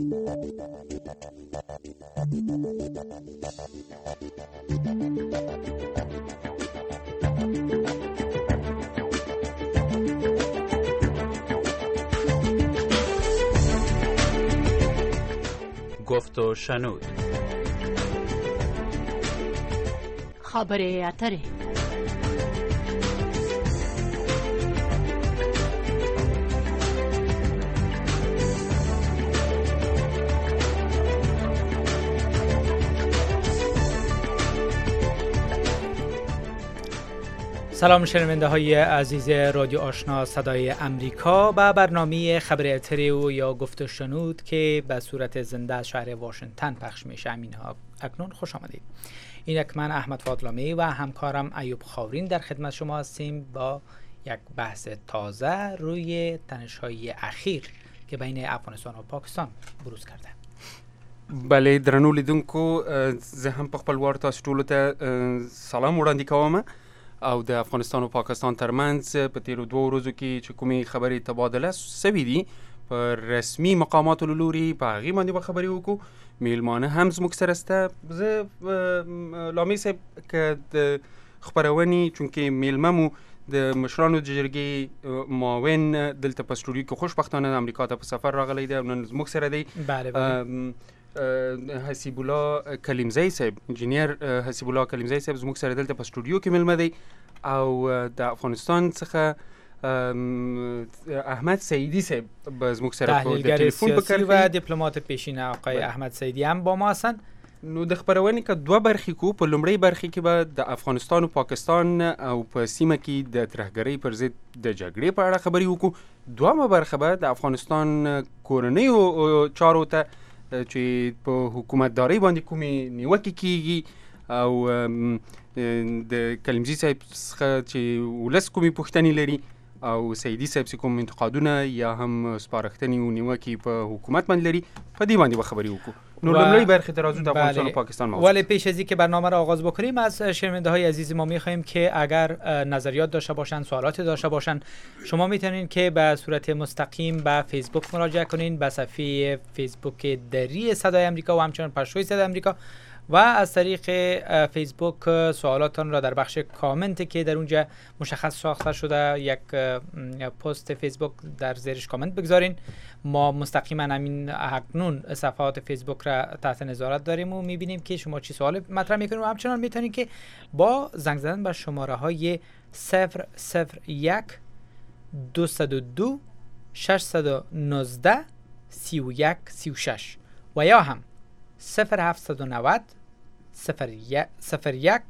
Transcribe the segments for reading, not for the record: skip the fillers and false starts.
گفت و شنود. خبر اتره. سلام شنونده های عزیز رادیو آشنا صدای امریکا و برنامه خبر اتریو یا گفت و شنود که به صورت زنده از شهر واشنگتن پخش میشه. اینها اکنون خوش آمدید. اینک من احمد فاضلامی و همکارم ایوب خاورین در خدمت شما هستیم با یک بحث تازه روی تنش‌های اخیر که بین افغانستان و پاکستان بروز کرده. بله درنو لیدونکو، زه هم په خپل وار تاسو ټولو ته سلام وړاندې کوم او د افغانستان او پاکستان ترمنځ په تیرو 2 ورځو کې چې کومې خبرې تبادله سوي دي په رسمي مقاماتو له لوري په هغې باندې به خبرې وکړو. میلمانه هم زموږ سره سته. زه لامي صاحب که د خپرونې چونکې میلمه مو د مشرانو د جرګې معاون دلته په سټوډیو کې خوشبختانه د امریکا ته په سفر راغلی دی او نن زموږ سره دی. حسیب الله کلیمزی صاحب، انجینیر حسیب الله کلیمزی صاحب زموږ سره دلته په سټوډیو کې میلمه دی او د افغانستان څخه احمد سعیدی صاحب زموږ سره په تلیفون په کار و دیپلمات پیشین آقای احمد سعیدی هم با ما هستن. نو د خبرونې که 2 برخې کو، په لومړۍ برخې کې به د افغانستان او پاکستان او په سیمه کې د ترهګرۍ پر ضد د جګړې په اړه خبرې وکړو. دویمه برخه به د افغانستان کورنیو چارو ته چې په حکومتدارۍ باندې کومې نیوکې کیږي او د کلیمزي صاحب څخه چې ولس کومې پوښتنې لري او سعیدي صاحب چې کوم انتقادونه یا هم سپارښتنې او نیوکې په حکومت باندې لري، په دې باندې به خبرې وکړو. نو لومړی برخه در از افغانستان و پاکستان موضوع. ولی پیش از اینکه برنامه را آغاز بکنیم از شنونده های عزیز ما می‌خوایم که اگر نظریات داشته باشن، سوالاتی داشته باشن، شما میتونین که به صورت مستقیم به فیسبوک مراجعه کنین، به صفحه فیسبوک دری صدای امریکا و همچنین پشتوی صدای امریکا و از طریق فیسبوک سوالاتان را در بخش کامنت که در اونجا مشخص ساخته شده یک پست فیسبوک در زیرش کامنت بگذارین. ما مستقیما همین اکنون صفحات فیسبوک را تحت نظارت داریم و میبینیم که شما چی سوال مطرح میکنید و همچنان میتونید که با زنگ زدن به شماره های 001 202 619 31 36 و یا هم 0790 01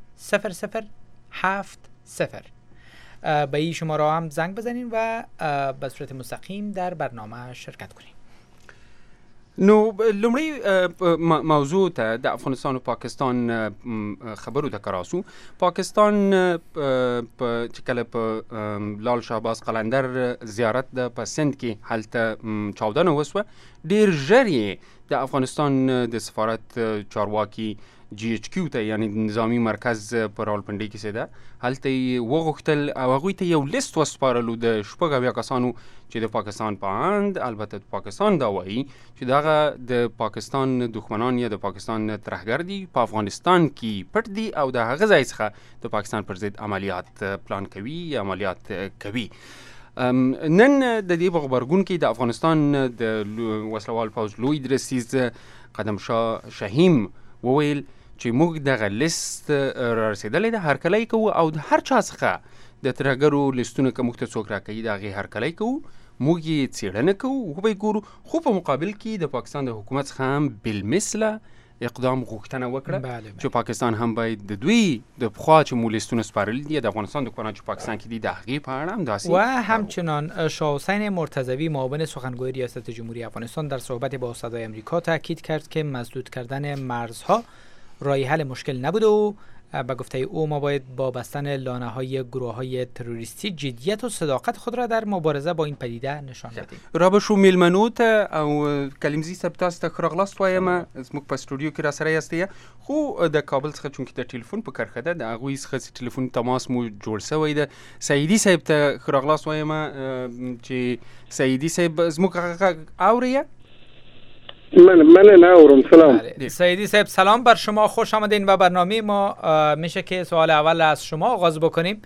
0070 به این شماره هم زنگ بزنین و به صورت مستقیم در برنامه شرکت کنین. نو لومړی موضوع ته د افغانستان او پاکستان خبرو ته کراسو. پاکستان چې کله په لال شهباز قلندر زیارت د په سند کې هلته چاودنه وسوه، ډیر ژر د افغانستان د سفارت چارواکي GHQ ته یعنی نظامی مرکز په راولپنډۍ کې سیده هلته وغوښتل او هغوی ته یو لیست وسپارلو د 80 کسانو چې د پاکستان په اند، البته د پاکستان دا وایي چې دغه د پاکستان دښمنان یا د پاکستان ترهګر دي، په افغانستان کې پټ دي او د هغه ځای څخه د پاکستان پر ضد عملیات پلان کوي، عملیات کوي. نن د دې غبرګون کې د افغانستان د وسلوال پوځ لوی درسیز قدم شاه شهیم وویل چې موږ دغه لیست را رسېدلی ده، هرکلی کوو او د هر چا څخه د ترهګرو لیستونه که موږ ته څوک راکوي د هغې هرکلی کوو، موږ یې څېړنه کوو، وبه یې ګورو. خو په مقابل کې د پاکستان د حکومت څخه هم بالمثله اقدام غوښتنه وکړه چې پاکستان هم باید د دوی د پخوا چې مو لیستونه سپارلي دي د افغانستان دښمنان چې پاکستان کې دي د هغې په اړه هم داسې و همچنان شاه حسین مرتضوی معاون سخنگوی ریاست جمهوری افغانستان در صحبت با صدای امریکا تاکید کرد که مسدود کردن مرزها راه حل مشکل نبوده و به گفته او ما باید با بستن لانه‌های گروه‌های تروریستی جدیت و صداقت خود را در مبارزه با این پدیده نشان بدیم. رابه شو میلمنو ته او کلیمزي صاحب تاسو ته ښه راغلاست وایم. زموږ په سټوډیو کې را سره یاستئ، خو د کابل څخه چونکې د ټلیفون په کرښه ده د هغوی څخه ټلیفون تماس مو جوړ سوی ده. سعیدي صاحب ته ښه راغلاست وایم چې سعیدي صاحب زموږ غږ اورئ؟ من نورم. سلام. بله. سیدی صاحب سلام بر شما، خوش آمدین و برنامه ما میشه که سوال اول از شما آغاز بکنیم.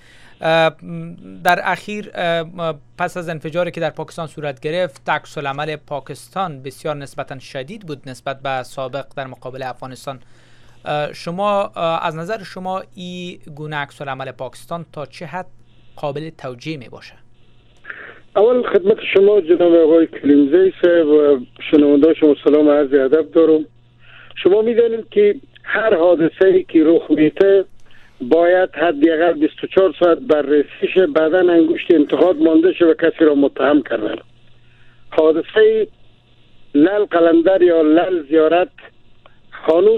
در اخیر پس از انفجاری که در پاکستان صورت گرفت، عکس العمل پاکستان بسیار نسبتا شدید بود نسبت به سابق در مقابل افغانستان. شما از نظر شما این گونه عکس العمل پاکستان تا چه حد قابل توجیه می باشه؟ اول خدمت شما جناب آقای کلیمزی صاحب و شنونده شما سلام عرض ادب دارم. شما میدانید که هر حادثه‌ای که رخ میده باید حداقل 24 ساعت بررسی شه، بعدا انگشت انتقاد مانده شه و کسی را متهم کردن. حادثه لل قلندر یا لل زیارت هنوز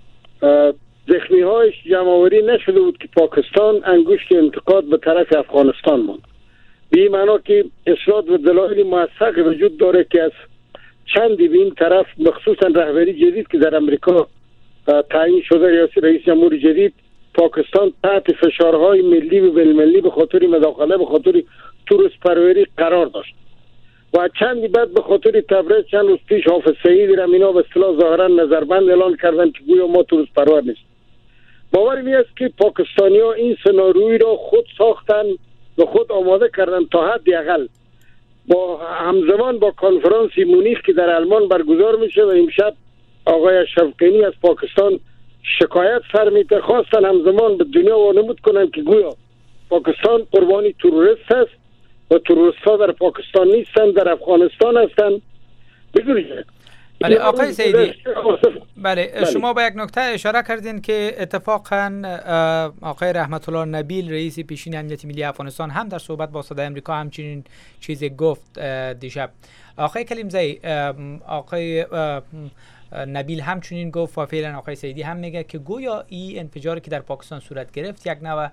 زخمی هایش جمع‌آوری نشده بود که پاکستان انگشت انتقاد به طرف افغانستان ماند. به این معنا که اسناد و دلایل موثق وجود داره که از چندی به این طرف مخصوصا رهبری جدید که در امریکا تعیین شده یا رئیس جمهور جدید، پاکستان تحت فشارهای ملی و بین‌المللی به خاطر مداخله به خاطر توریست پروری قرار داشت و چندی بعد به خاطر تبریز چند روز پیش حافظ سعیدی را اینا به اصطلاح ظاهرا نظربند اعلان کردن که گویا ما توریست پرور نیست. باور می است که پاکستانی‌ها این سناریویی را خود ساختن و خود آماده کردن تا حداقل با همزمان با کنفرانس مونیخ که در آلمان برگزار میشه و امشب آقای اشرف غنی از پاکستان شکایت سر میده، خواستن همزمان به دنیا وانمود کنن که گویا پاکستان قربانی تروریست است و تروریست ها در پاکستان نیستن، در افغانستان هستن. بدونید بله آقای سیدی، بله شما به یک نکته اشاره کردین که اتفاقا آقای رحمت الله نبیل رئیس پیشین امنیت ملی افغانستان هم در صحبت با صدای امریکا همچنین چیزی گفت دیشب. آقای کلیمزی، آقای نبیل همچنین گفت و فعلا آقای سیدی هم میگه که گویا این انفجاری که در پاکستان صورت گرفت یک نوع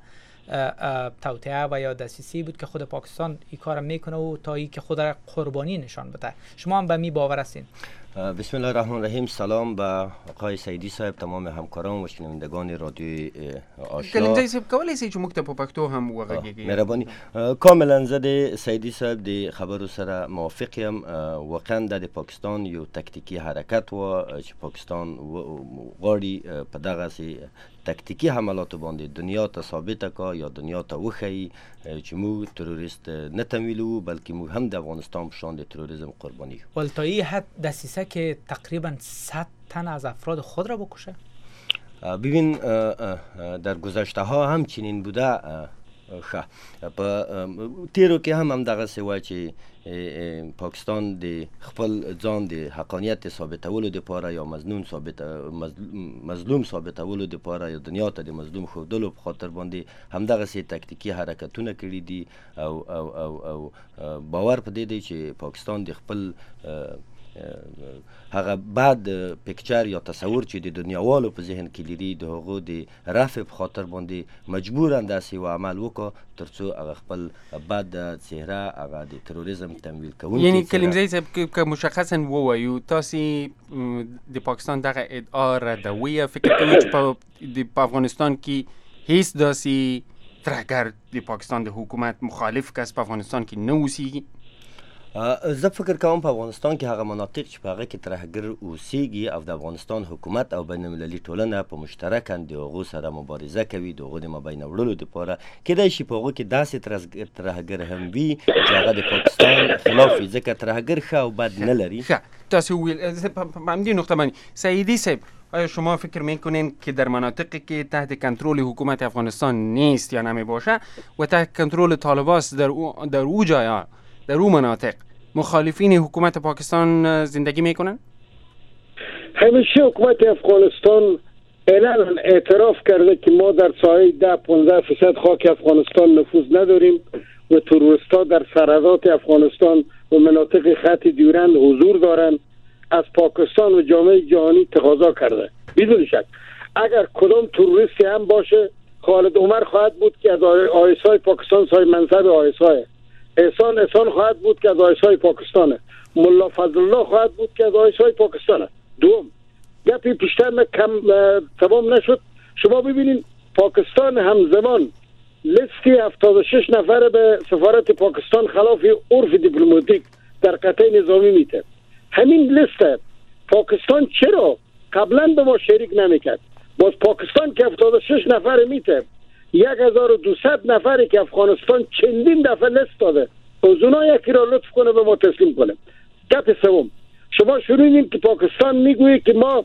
توطئه و یا دسیسی بود که خود پاکستان این کارو میکنه و تا ای که خود را قربانی نشان بده. شما هم به می باور هستین؟ بسم الله الرحمن الرحیم. سلام به آقای سیدی صاحب، تمام همکاران و شنوندگان رادیوی آشنا. کلیمزی صاحب کولی شي چې موږ ته په پښتو هم وغږیږي؟ مهرباني. کاملا زه د سیدی صاحب د خبرو سره موافق یم. واقعا د پاکستان یو تکتیکی حرکت و چې پاکستان غواړي په دغه تکتیکی حملات باندې دنیا ته ثابته کا یا دنیا ته وښیي چې موږ تروریست نه تمویلو بلکې موږ هم د افغانستان په شان د تروریسم قربانی یو. ولی تا این حد دسیسه که تقریبا 100 تن از افراد خود را بکشه؟ ببین در گذشته ها هم چنین بوده. په تیرو کې هم دغه سوای چې پاکستان د خپل ځان د حقانیت ثابتولو لپاره یا مظلوم ثابتولو لپاره یا دنیا ته د مظلوم ښودلو په خاطر باندې هم دغه سي تکتیکی حرکتونه کړي دي او باور په دې دی چې پاکستان د خپل هغه بعد پکچر یا تصور چې د دنیاوالو په ذهن کې لري د هغو د رفع په خاطر باندې مجبورن داسې و عمل وکړو ترڅو هغه خپل بعد چهره هغه د تروریسم تمویل کوي. یعنی کلیمزی صاحب که مشخصا ووایو تاسو د پاکستان دغه ادعا ردویه فکر کوئ چې په افغانستان کې هیڅ داسې ترهګر د پاکستان د حکومت مخالف کس په افغانستان کې نه اوسیږي؟ زه فکر کوم په افغانستان کې هغه مناطق چې په هغه کې ترهګر اوسیږي او د افغانستان حکومت او بین المللي ټولنه په مشترکاً د هغو سره مبارزه کوي د هغو د مابین وړلو دپاره. کیدای شي په هغو کې داسې ترهګر هم وي چې هغه د پاکستان خلاف وي ځکه ترهګر ښه او بد نه لري. تاسو ویل په همدې نقطه باندې سیدی صاحب آیا شما فکر میکنین که در مناطقی که تحت کنترل حکومت افغانستان نیست یا نمی باشه و تحت کنترل طالباست در او جایا در اون مناطق مخالفین حکومت پاکستان زندگی میکنن؟ همیشه حکومت افغانستان اعلان اعتراف کرده که ما در ساحه 10-15% خاک افغانستان نفوذ نداریم و تروریست‌ها در سرحدات افغانستان و مناطق خط دیورند حضور دارند. از پاکستان و جامعه جهانی تقاضا کرده بدون شک اگر کدام تروریستی هم باشه خالد عمر خواهد بود که از آیسای پاکستان صاحب منصب آیسای، احسان خواهد بود که از آیسای پاکستانه، ملا فضل الله خواهد بود که از آیسای پاکستانه. دوم گپی پیشتر کم تمام نشد. شما ببینید پاکستان همزمان لیستی 76 نفر به سفارت پاکستان خلاف عرف دیپلماتیک در قطع نظامی میده. همین لیست پاکستان چرا قبلا به ما شریک نمیکرد؟ باز پاکستان که 76 نفر میته، 1200 نفری که افغانستان چندین دفعه لیست داده، از اونها یکی را لطف کنه به ما تسلیم کنه. گپ سوم، شما شنیدین که پاکستان میگوید که ما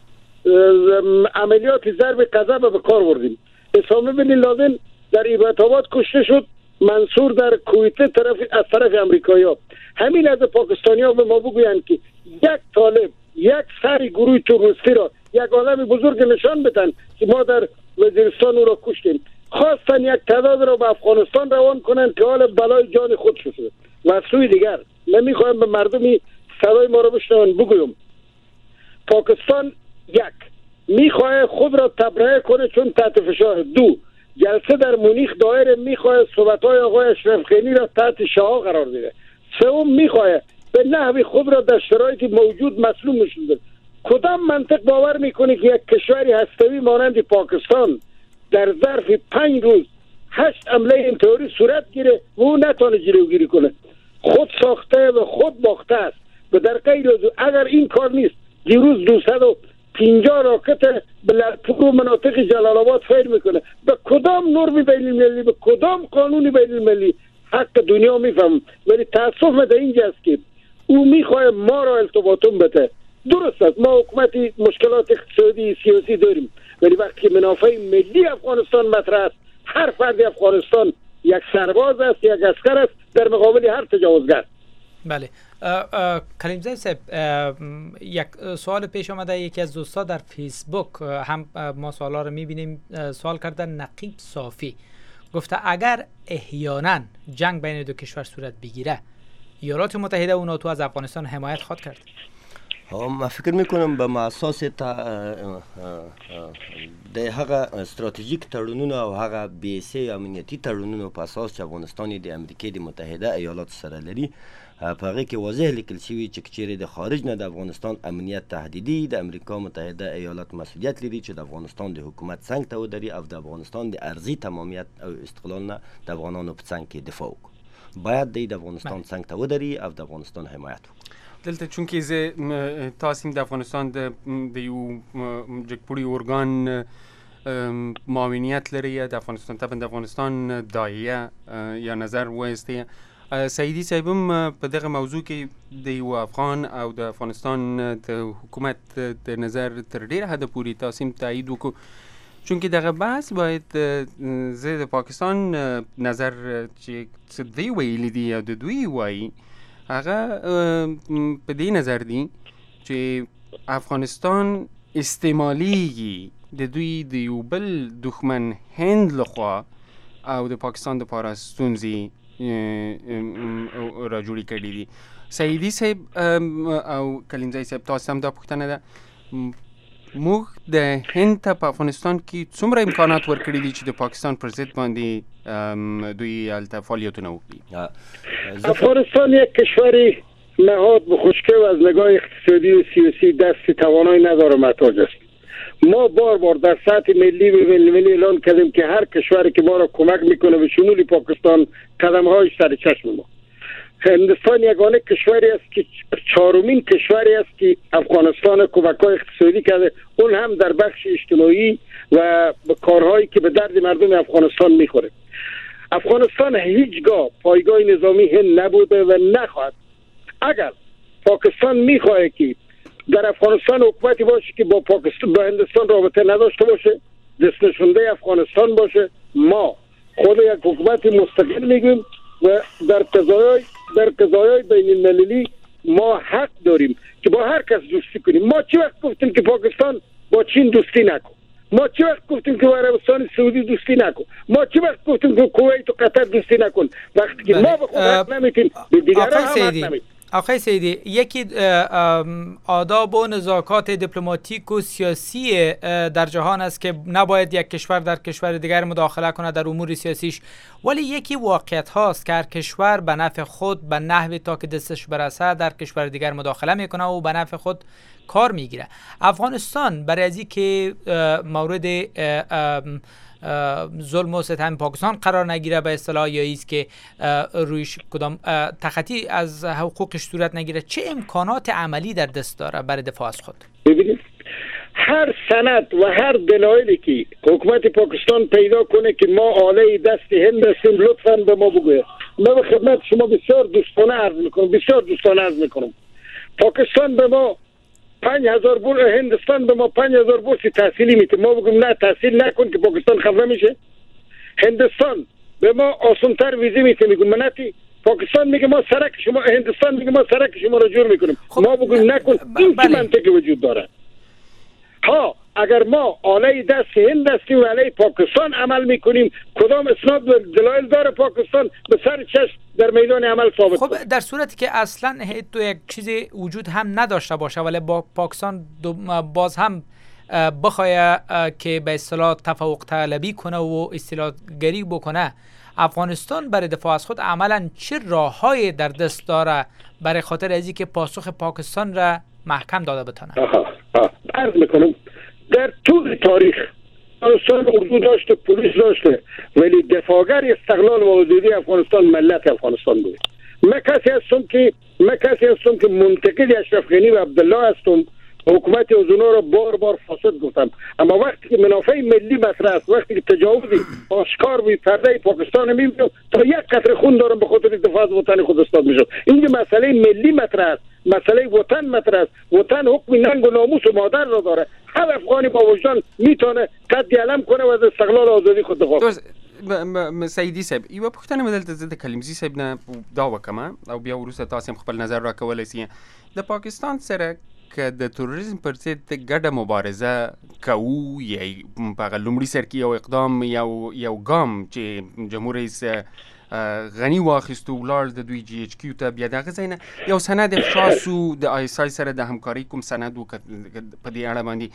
عملیات ضرب قذف به کار بردیم. اسامه بن لادن در ایبک کشته شد، منصور در کویت از طرف امریکایی‌ها. همین از پاکستانی‌ها به ما بگویند که یک طالب، یک سری گروه تروریستی را یک آدم بزرگ نشان بدن که ما در وزیرستان او را کشتیم. خواستن یک تعداد را به افغانستان روان کنند که حال بلای جان خود شده. و سوی دیگر نمیخوایم به مردمی صدای ما را بشنون بگویم پاکستان یک میخواه خود را تبرئه کنه چون تحت فشار. دو، جلسه در مونیخ دایر میخواه صحبت‌های آقای اشرف غنی را تحت شعار قرار بده. سوم، میخواه به نحوی خود را در شرایط موجود مسلوم نشون بده. کدام منطق باور میکنه که یک کشوری هسته‌ای مانند پاکستان در ظرف 5 روز 8 حمله انتحاری صورت گیره و او نتونه جلوگیری کنه؟ خود ساخته و خود باخته است. و در غیر از اگر این کار نیست، دیروز 250 راکت به لرپور و مناطق جلال آباد فیر میکنه. به کدام نرم بین المللی، به کدام قانون بین المللی حق دنیا میفهم؟ ولی تاسف در اینجا است که او میخواه ما را التباطم بده. درست است، ما حکومتی مشکلات اقتصادی سیاسی داریم، ولی وقتی منافع ملی افغانستان مطرح است، هر فرد افغانستان یک سرباز است، یک عسکر است در مقابل هر تجاوزگر. بله. کلیمزاده صاحب، یک سوال پیش آمده. یکی از دوستا در فیسبوک، هم ما سوالا رو میبینیم، سوال کردن. نقیب صافی گفته اگر احیانا جنگ بین دو کشور صورت بگیره، ایالات متحده و ناتو از افغانستان حمایت خواهد کرد؟ ما فکر میکنم به اساس د هغه استراتیژیک تړونونه او هغه بیسي امنیتي تړونونه په اساس چې افغانستان د امریکای د متحده ایالاتو سره لري، په هغه کې واضح لیکل شوي چې چیرې د خارج نه د افغانستان امنیت تهدیدي، د امریکا متحده ایالات مسؤلیت لري چې د افغانستان د حکومت څنګ ته ودري او د افغانستان د ارضي تمامیت او استقلال نه د افغانانو په څنګ کې دفاع وکړي. باید د افغانستان څنګ ته ودري او د افغانستان حمایت وکړي. دلته چونکې زه تاسو د افغانستان د یو جګپوړي اورګان معاونیت لري، د افغانستان ته د افغانستان داعیه یا نظر وایسته. سعیدی صاحب هم په دغه موضوع کې د یو افغان او د افغانستان د حکومت د نظر تر ډیره حد پورې تاسو تایید وکړو، چونکې دغه بحث باید زه د پاکستان نظر چې څه دی ویلي دي یا د دوی وایي هغه په دې نظر دی چې افغانستان استعمالیږي د دوی د یو بل دښمن هند لخوا او د پاکستان دپاره ستونزې را جوړې کړي دي. سعیدي صاحب او کلیمزاده صاحب، تاسو هم دا پوښتنه ده، موږ د هند ته په افغانستان کې څومره امکانات ورکړي دي چې د پاکستان پر ضد باندې دوی هلته فعالیتونه وکړي؟ افغانستان یک کشوری نهاد به خشکی و از نگاه اقتصادی و سیاسی دست توانایی نداره محتاج است. ما بار بار در سطح ملی و بین‌المللی اعلان کردیم که هر کشوری که ما را کمک میکنه به شمول پاکستان قدم‌هایش سر چشم ما. هندستان یگانه کشوری است که 4مین کشوری است که افغانستان کمک‌های اقتصادی کرده، اون هم در بخش اجتماعی و به کارهایی که به درد مردم افغانستان میخوره. افغانستان هیچگاه پایگاه نظامی هند نبوده و نخواهد. اگر پاکستان میخواه که در افغانستان حکومتی باشه که با پاکستان با هندستان رابطه نداشته باشه، دست نشونده افغانستان باشه، ما خود یک حکومت مستقل میگیم و در قضایای بین المللی ما حق داریم که با هر کس دوستی کنیم. ما چه وقت گفتیم که پاکستان با چین دوستی نکن؟ ما چه وقت گفتیم که با عربستان سعودی دوستی نکن؟ ما چه وقت گفتیم که کویت و قطر دوستی نکن؟ وقتی که ما به خود حق نمیتیم به دیگران هم حق نمیتیم. آقای سعیدی، یکی آداب و نزاکات دیپلماتیک و سیاسی در جهان است که نباید یک کشور در کشور دیگر مداخله کنه در امور سیاسیش، ولی یکی واقعیت هاست که هر کشور به نفع خود به نحوی تا که دستش برسه در کشور دیگر مداخله میکنه و به نفع خود کار میگیره. افغانستان برای از اینکه مورد ظلم و ستم پاکستان قرار نگیره به اصطلاح، یا ایست که رویش کدام تخطی از حقوقش صورت نگیره، چه امکانات عملی در دست داره برای دفاع از خود؟ ببینید هر سند و هر دلایلی که حکومت پاکستان پیدا کنه که ما آله دست هند هستیم لطفاً به ما بگوید. من به خدمت شما بسیار دوستانه عرض میکنم پاکستان به ما 5000 بورس، هندستان به ما 5000 بورس تحصیلی میده، ما بگیم نه تحصیل نکن که پاکستان خفه میشه. هندستان به ما آسان‌تر ویزه میده، میگم مناتی پاکستان میگه ما سرک شما، هندستان میگه ما سرک شما رو جور میکنیم. ما بگیم نکن. این چه منطقی وجود داره؟ ها اگر ما آله دست هند هستیم و علیه پاکستان عمل میکنیم، کدام اسناد و دلایل داره پاکستان به سر چشم در میدان عمل ثابت خب در صورتی که اصلا تو یک چیزی وجود هم نداشته باشه ولی با پاکستان باز هم بخواه که به اصطلاح تفوق طلبی کنه و اصطلاح گری بکنه، افغانستان برای دفاع از خود عملا چه راههای در دست داره برای خاطر ازی که پاسخ پاکستان را محکم داده بتونه؟ عرض میکنم در طول تاریخ افغانستان اردو داشته، پلیس داشته، ولی دفاعگر استقلال و آزادی افغانستان ملت افغانستان بود. من کسی هستم که منتقد اشرف غنی و عبدالله هستم. حکومت از اونا را بار بار فاسد گفتم، اما وقتی که منافع ملی مطرح است، وقتی که تجاوزی آشکار بی پرده پاکستان میبینم تا یک قطره خون دارم به خاطر دفاع از وطن خود استاد میشم. این مسئله ملی مطرح است، مسئله وطن مطرح است. وطن حکم ننگ و ناموس و مادر را داره. هر افغانی با وجدان میتونه قد علم کنه و از استقلال و آزادی خود دفاع کنه. سیدی صاحب یو پوښتنه مې دلته زه د کلیمزي صاحب نه دا وکم او بیا وروسته تاسو هم خپل نظر راکولی سئ. د پاکستان سره که د تروریزم پر ضد ګډه مبارزه کوو یا په هغه لومړي سر کې یو اقدام یو ګام چې جمهور رئیس غنی واخیستو ولاړ د دوی جی ایچ کیو ته، بیا دغه ځای نه یو سند افشا سو د آی اس آی سره د همکارۍ کوم سند په دې اړه باندې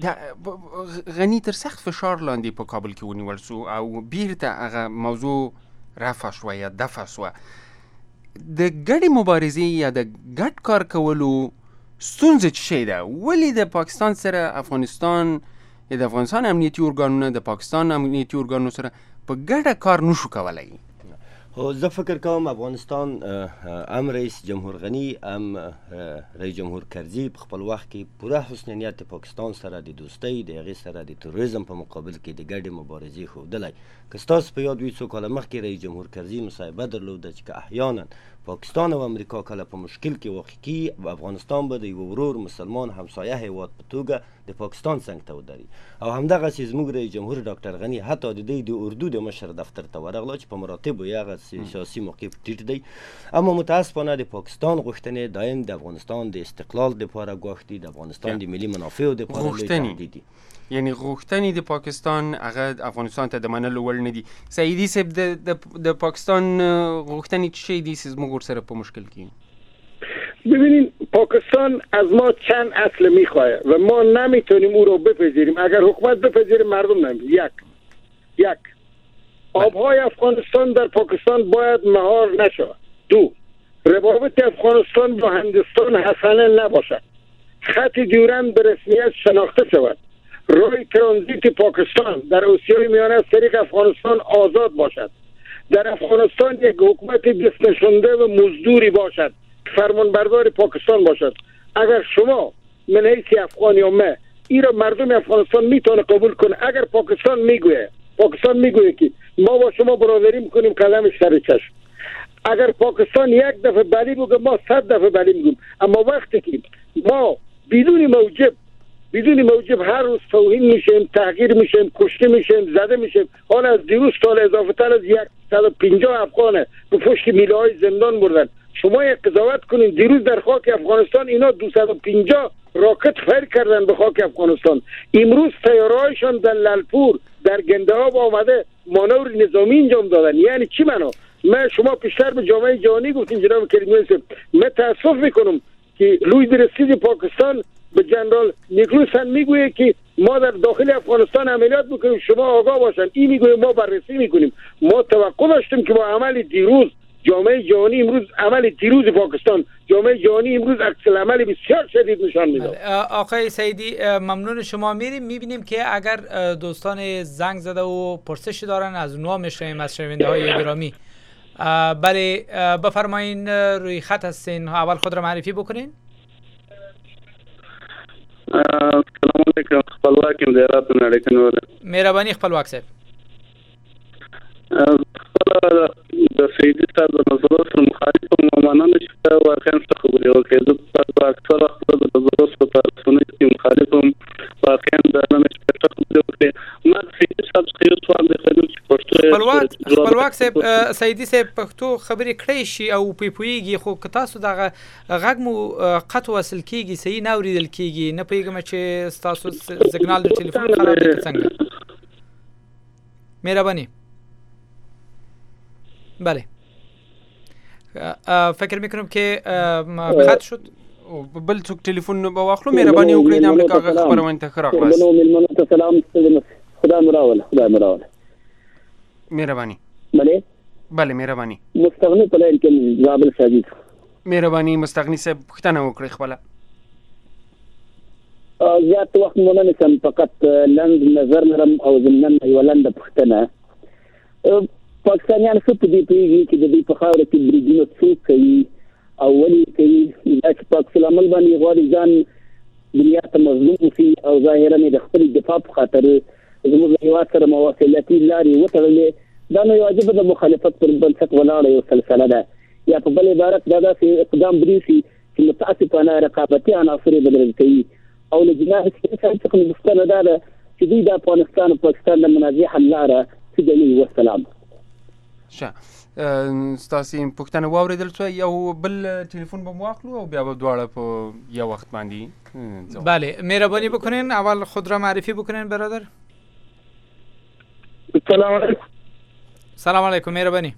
د غنی تر سخت فشار لاندې په کابل کې ونیول سو او بیرته هغه موضوع رفع شوه یا دفع شوه. د ګډې مبارزې یا د ګډ کار کولو ستونزه څه شی ده؟ ولې د پاکستان سره افغانستان یا د افغانستان امنیتي ارګانونه د پاکستان امنیتي ارګانونو سره په ګډه کار نشو کولی؟ زه فکر کوم افغانستان هم رئیس جمهور غنی هم رئیس جمهور کرزی په خپل وخت کې پوره حسن نیت پاکستان سره د دوستۍ د هغې سره د تروریزم په مقابل کې د ګډې مبارزې ښودلی. که ستاسو په یاد وي څو کاله مخکې رئیس جمهور کرزی مصاحبه درلوده چې که احیانا پاکستان او امریکا کله په مشکل کې واقع کیږي، افغانستان به د یو ورور مسلمان همسایه هیواد په توګه د پاکستان څنګ ته ودري. او همدغسې زموږ رئیس جمهور ډاکټر غني حتی د دوی د اردو د مشر دفتر ته ورغله چې په مراتبو یې هغه سیاسي موقف ټیټ دی. اما متاسفانه د پاکستان غوښتنې دایم د افغانستان د استقلال دپاره ګواښ دي، د افغانستان د ملي منافعو دپاره لوی تهدید دي. یعنی غوښتنې د پاکستان هغه افغانستان ته د منلو وړ نه دي. سعیدي صاحب د پاکستان غوښتنې څه شی دي چې زموږ ورسره په مشکل کې؟ ببینین پاکستان از ما چند اصل میخواه و ما نمیتونیم او رو بپذیریم. اگر حکومت بپذیره مردم نمیتونیم. یک آبهای افغانستان در پاکستان باید مهار نشود. دو روابط افغانستان با هندستان حسنه نباشد. خط دیورند به رسمیت شناخته شود. راه ترانزیت پاکستان در آسیای میانه از طریق افغانستان آزاد باشد. در افغانستان یک حکومت دست نشانده و مزدوری باشد، فرمانبردار پاکستان باشد. اگر شما من حیث افغانی همه این را مردم افغانستان میتونه قبول کنه. اگر پاکستان میگویه که ما با شما برادری میکنیم، کلمش سر چشم. اگر پاکستان یک دفعه بلی بگه ما 100 دفعه بلی میگیم. اما وقتی که ما بدون موجب هر روز توهین میشیم، تحقیر میشیم، کشته میشیم، زده میشیم. حالا از دیروز سال اضافه تر از 150 افغانه به پشت میله های زندان بردن. شما یک قضاوت کنین، دیروز در خاک افغانستان اینا 250 راکت فیر کردن به خاک افغانستان. امروز طیاره‌هایشان در لالپور در گنده‌آب آمده مانور نظامی انجام دادن. یعنی چی معنا؟ شما پیشتر به جامعه جهانی گفتین جناب کریمی صاحب، من تاسف میکنم که لوی رئیس پاکستان به جنرال نیکلوسن میگویه که ما در داخل افغانستان عملیات میکنیم، شما آگاه باشن. این میگویه ما بررسی میکنیم. ما توقع داشتیم که با عمل دیروز جامعه جهانی امروز عمل دیروز پاکستان، جامعه جهانی امروز عکس العمل بسیار شدید نشان میداد. آقای سعیدی ممنون شما. میبینیم که اگر دوستان زنگ زده و پرسشی دارن از اونها میشنویم از شنونده های گرامی. بله بفرمایین، روی خط هستین، اول خود را معرفی بکنین. سلام علیکم، خپلواکم د هرات نړۍ کې نور. مهرباني خپلواک صاحب. د سیدي صاحب د نظر سره مخالف مؤمنانو چې واقعا څه خبرې وکړي، د اکثر خپل د نظر سره سنتي مخالفم واقعا د نن څه خبرې وکړي. ما سیدي صاحب څخه یو سوال د خلکو چې پښتو خپلواک صاحب سیدي صاحب پښتو خبرې کړی شي او پویږي، خو که تاسو دغه غږ مو قط وصل کیږي، صحیح نه اوریدل کیږي، نه پوهیږم چې تاسو سیګنال د ټلیفون خراب دی څنګه. مهرباني. بله فکر میکنم که قطع شد. بل څوک ټلیفون به واخلو. مهرباني وکړئ د امریکا غږ خبرونه ته راغلاست. ملمنو ته سلام، خدا مراوله. مهرباني. بله مهرباني. مستغني په لین کې زابل ساجد. مهرباني مستغني صاحب پوښتنه وکړئ خپله. زیات وخت مو نه کم، فقط لنډ نظر لرم او ضمن یو لنډه پوښتنه. پاکستانیان څه په دې پوهېږي چې د دوی په خاوره کې بریدونه څوک کوي او ولې کوي؟ دا چې پاک العمل باندې غواړي ځان دنیا ته مظلوم وکړي او ظاهرا یې د خپل دفاع په خاطر زموږ له هېواد سره مواصلاتي لارې وتړلې. دا نو یو عجیبه د مخالفت پر بنسټ ولاړه یو سلسله ده، یا په بل عبارت دا داسې اقدام برېښي چې متاسفانه رقابتي عناصر یې بدرګ کوي. او له جناح اسرائیل څخه مې پوښتنه دا ده چې دوی د افغانستان او پاکستان د منازع حل لاره څه ګڼي؟ والسلام. ښه، ستاسې پوښتنه واورېدل شوه. یو بل ټلیفون به مو واخلو او بیا به دواړه په یو وخت باندې. بله مهربانی بکنین اول خود را معرفی بکنین برادر. سلام علیکم. سلام علیکم، مهربانی.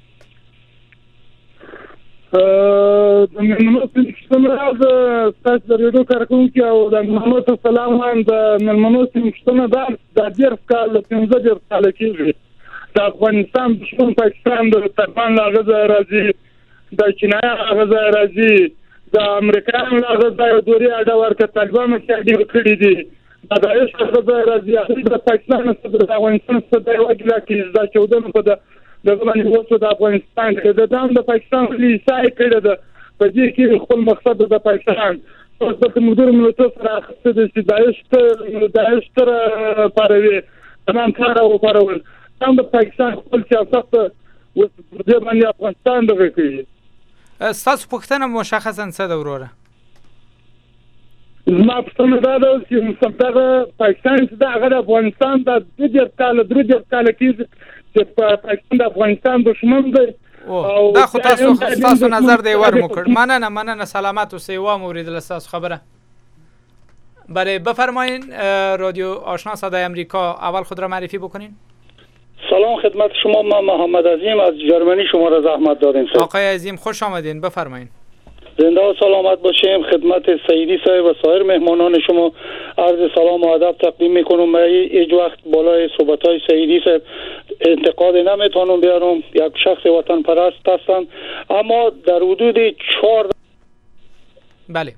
د ملمنو پوښتنه د ستاسو د ریډیو کارکونکي او د محمد سلام وایم. د ملمنو پوښتنه دا د 10 کال 15 کال کېږي د افغانستان دښمن پاکستان د طالبان له غزا راځي، د چینایا غزا راځي، د امریکایانو له غزا دوري اډه ورکه طالبان چې دې کړی دي، د داعش غزا راځي، د پاکستان سره د افغانستان سره د وګړو کې د 14 په د زمانه وڅو د افغانستان د دام د پاکستان لې سای کړی ده. په دې کې خپل مقصد د پاکستان د مدیر ملت سره خصه د داعش تر پاروي تمام کار او پارول هم د پاکستان خپل سیاست او د باندې افغانستان دغه کوي. تاسو پوښتنه مشخصا څه ده وروره؟ ما پوښتنه دا ده چې مستقر پاکستان چې د افغانستان د 2 کال کې چې پاکستان د افغانستان دښمن دی. دا خو تاسو نظر دی ور مو کړ. مننه سلامت اوسئ. وام اوریدل تاسو خبره. بله بفرمایین. رادیو آشنا صدای امریکا، اول خود را معرفی بکنین. سلام خدمت شما، من محمد عظیم از جرمنی شما را زحمت دادیم. آقای عظیم خوش آمدین، بفرمایین. زنده و سلامت باشیم. خدمت سیدی صاحب و سایر مهمانان شما عرض سلام و ادب تقدیم میکنم. من هیچ وقت بالای صحبت‌های سیدی صاحب انتقاد نمیتونم بیارم، یک شخص وطن پرست هستند، اما در حدود 4 بله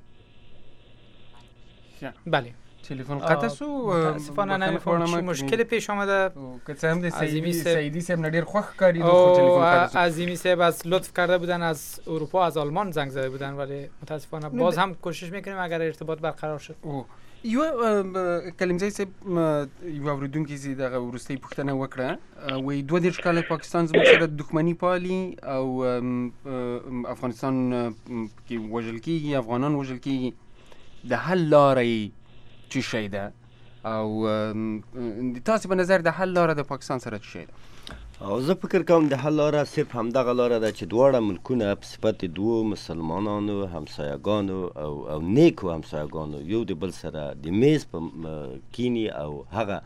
تلفن قطع شو. متاسفانه نمیفهمم چی مشکل پیش آمده. که هم د سیدی صاحب نډیر خوښ کاری دو تلفن قطع شو. عظیمی صاحب از لطف کرده بودن از اروپا از آلمان زنگ زده بودن، ولی متاسفانه باز هم کوشش میکنیم اگر ارتباط برقرار شد. یو کلمزی صاحب یو اوریدونکي چې دغه ورستۍ پوښتنه وکړه، وایي 22 کال پاکستان زموږ سره دښمني پالي او افغانستان کې وژل کېږي، افغانان وژل کېږي، د حل لارې چی شی ده او تاسو په نظر د حل لاره د پاکستان سره چی شی ده؟ او زه فکر کوم د حل لاره صرف همدغه لاره ده چې دواړه ملکونه په صفت دوو مسلمانانو همسایګانو او نیکو همسایګانو یو د بل سره د میز په کینی او هغه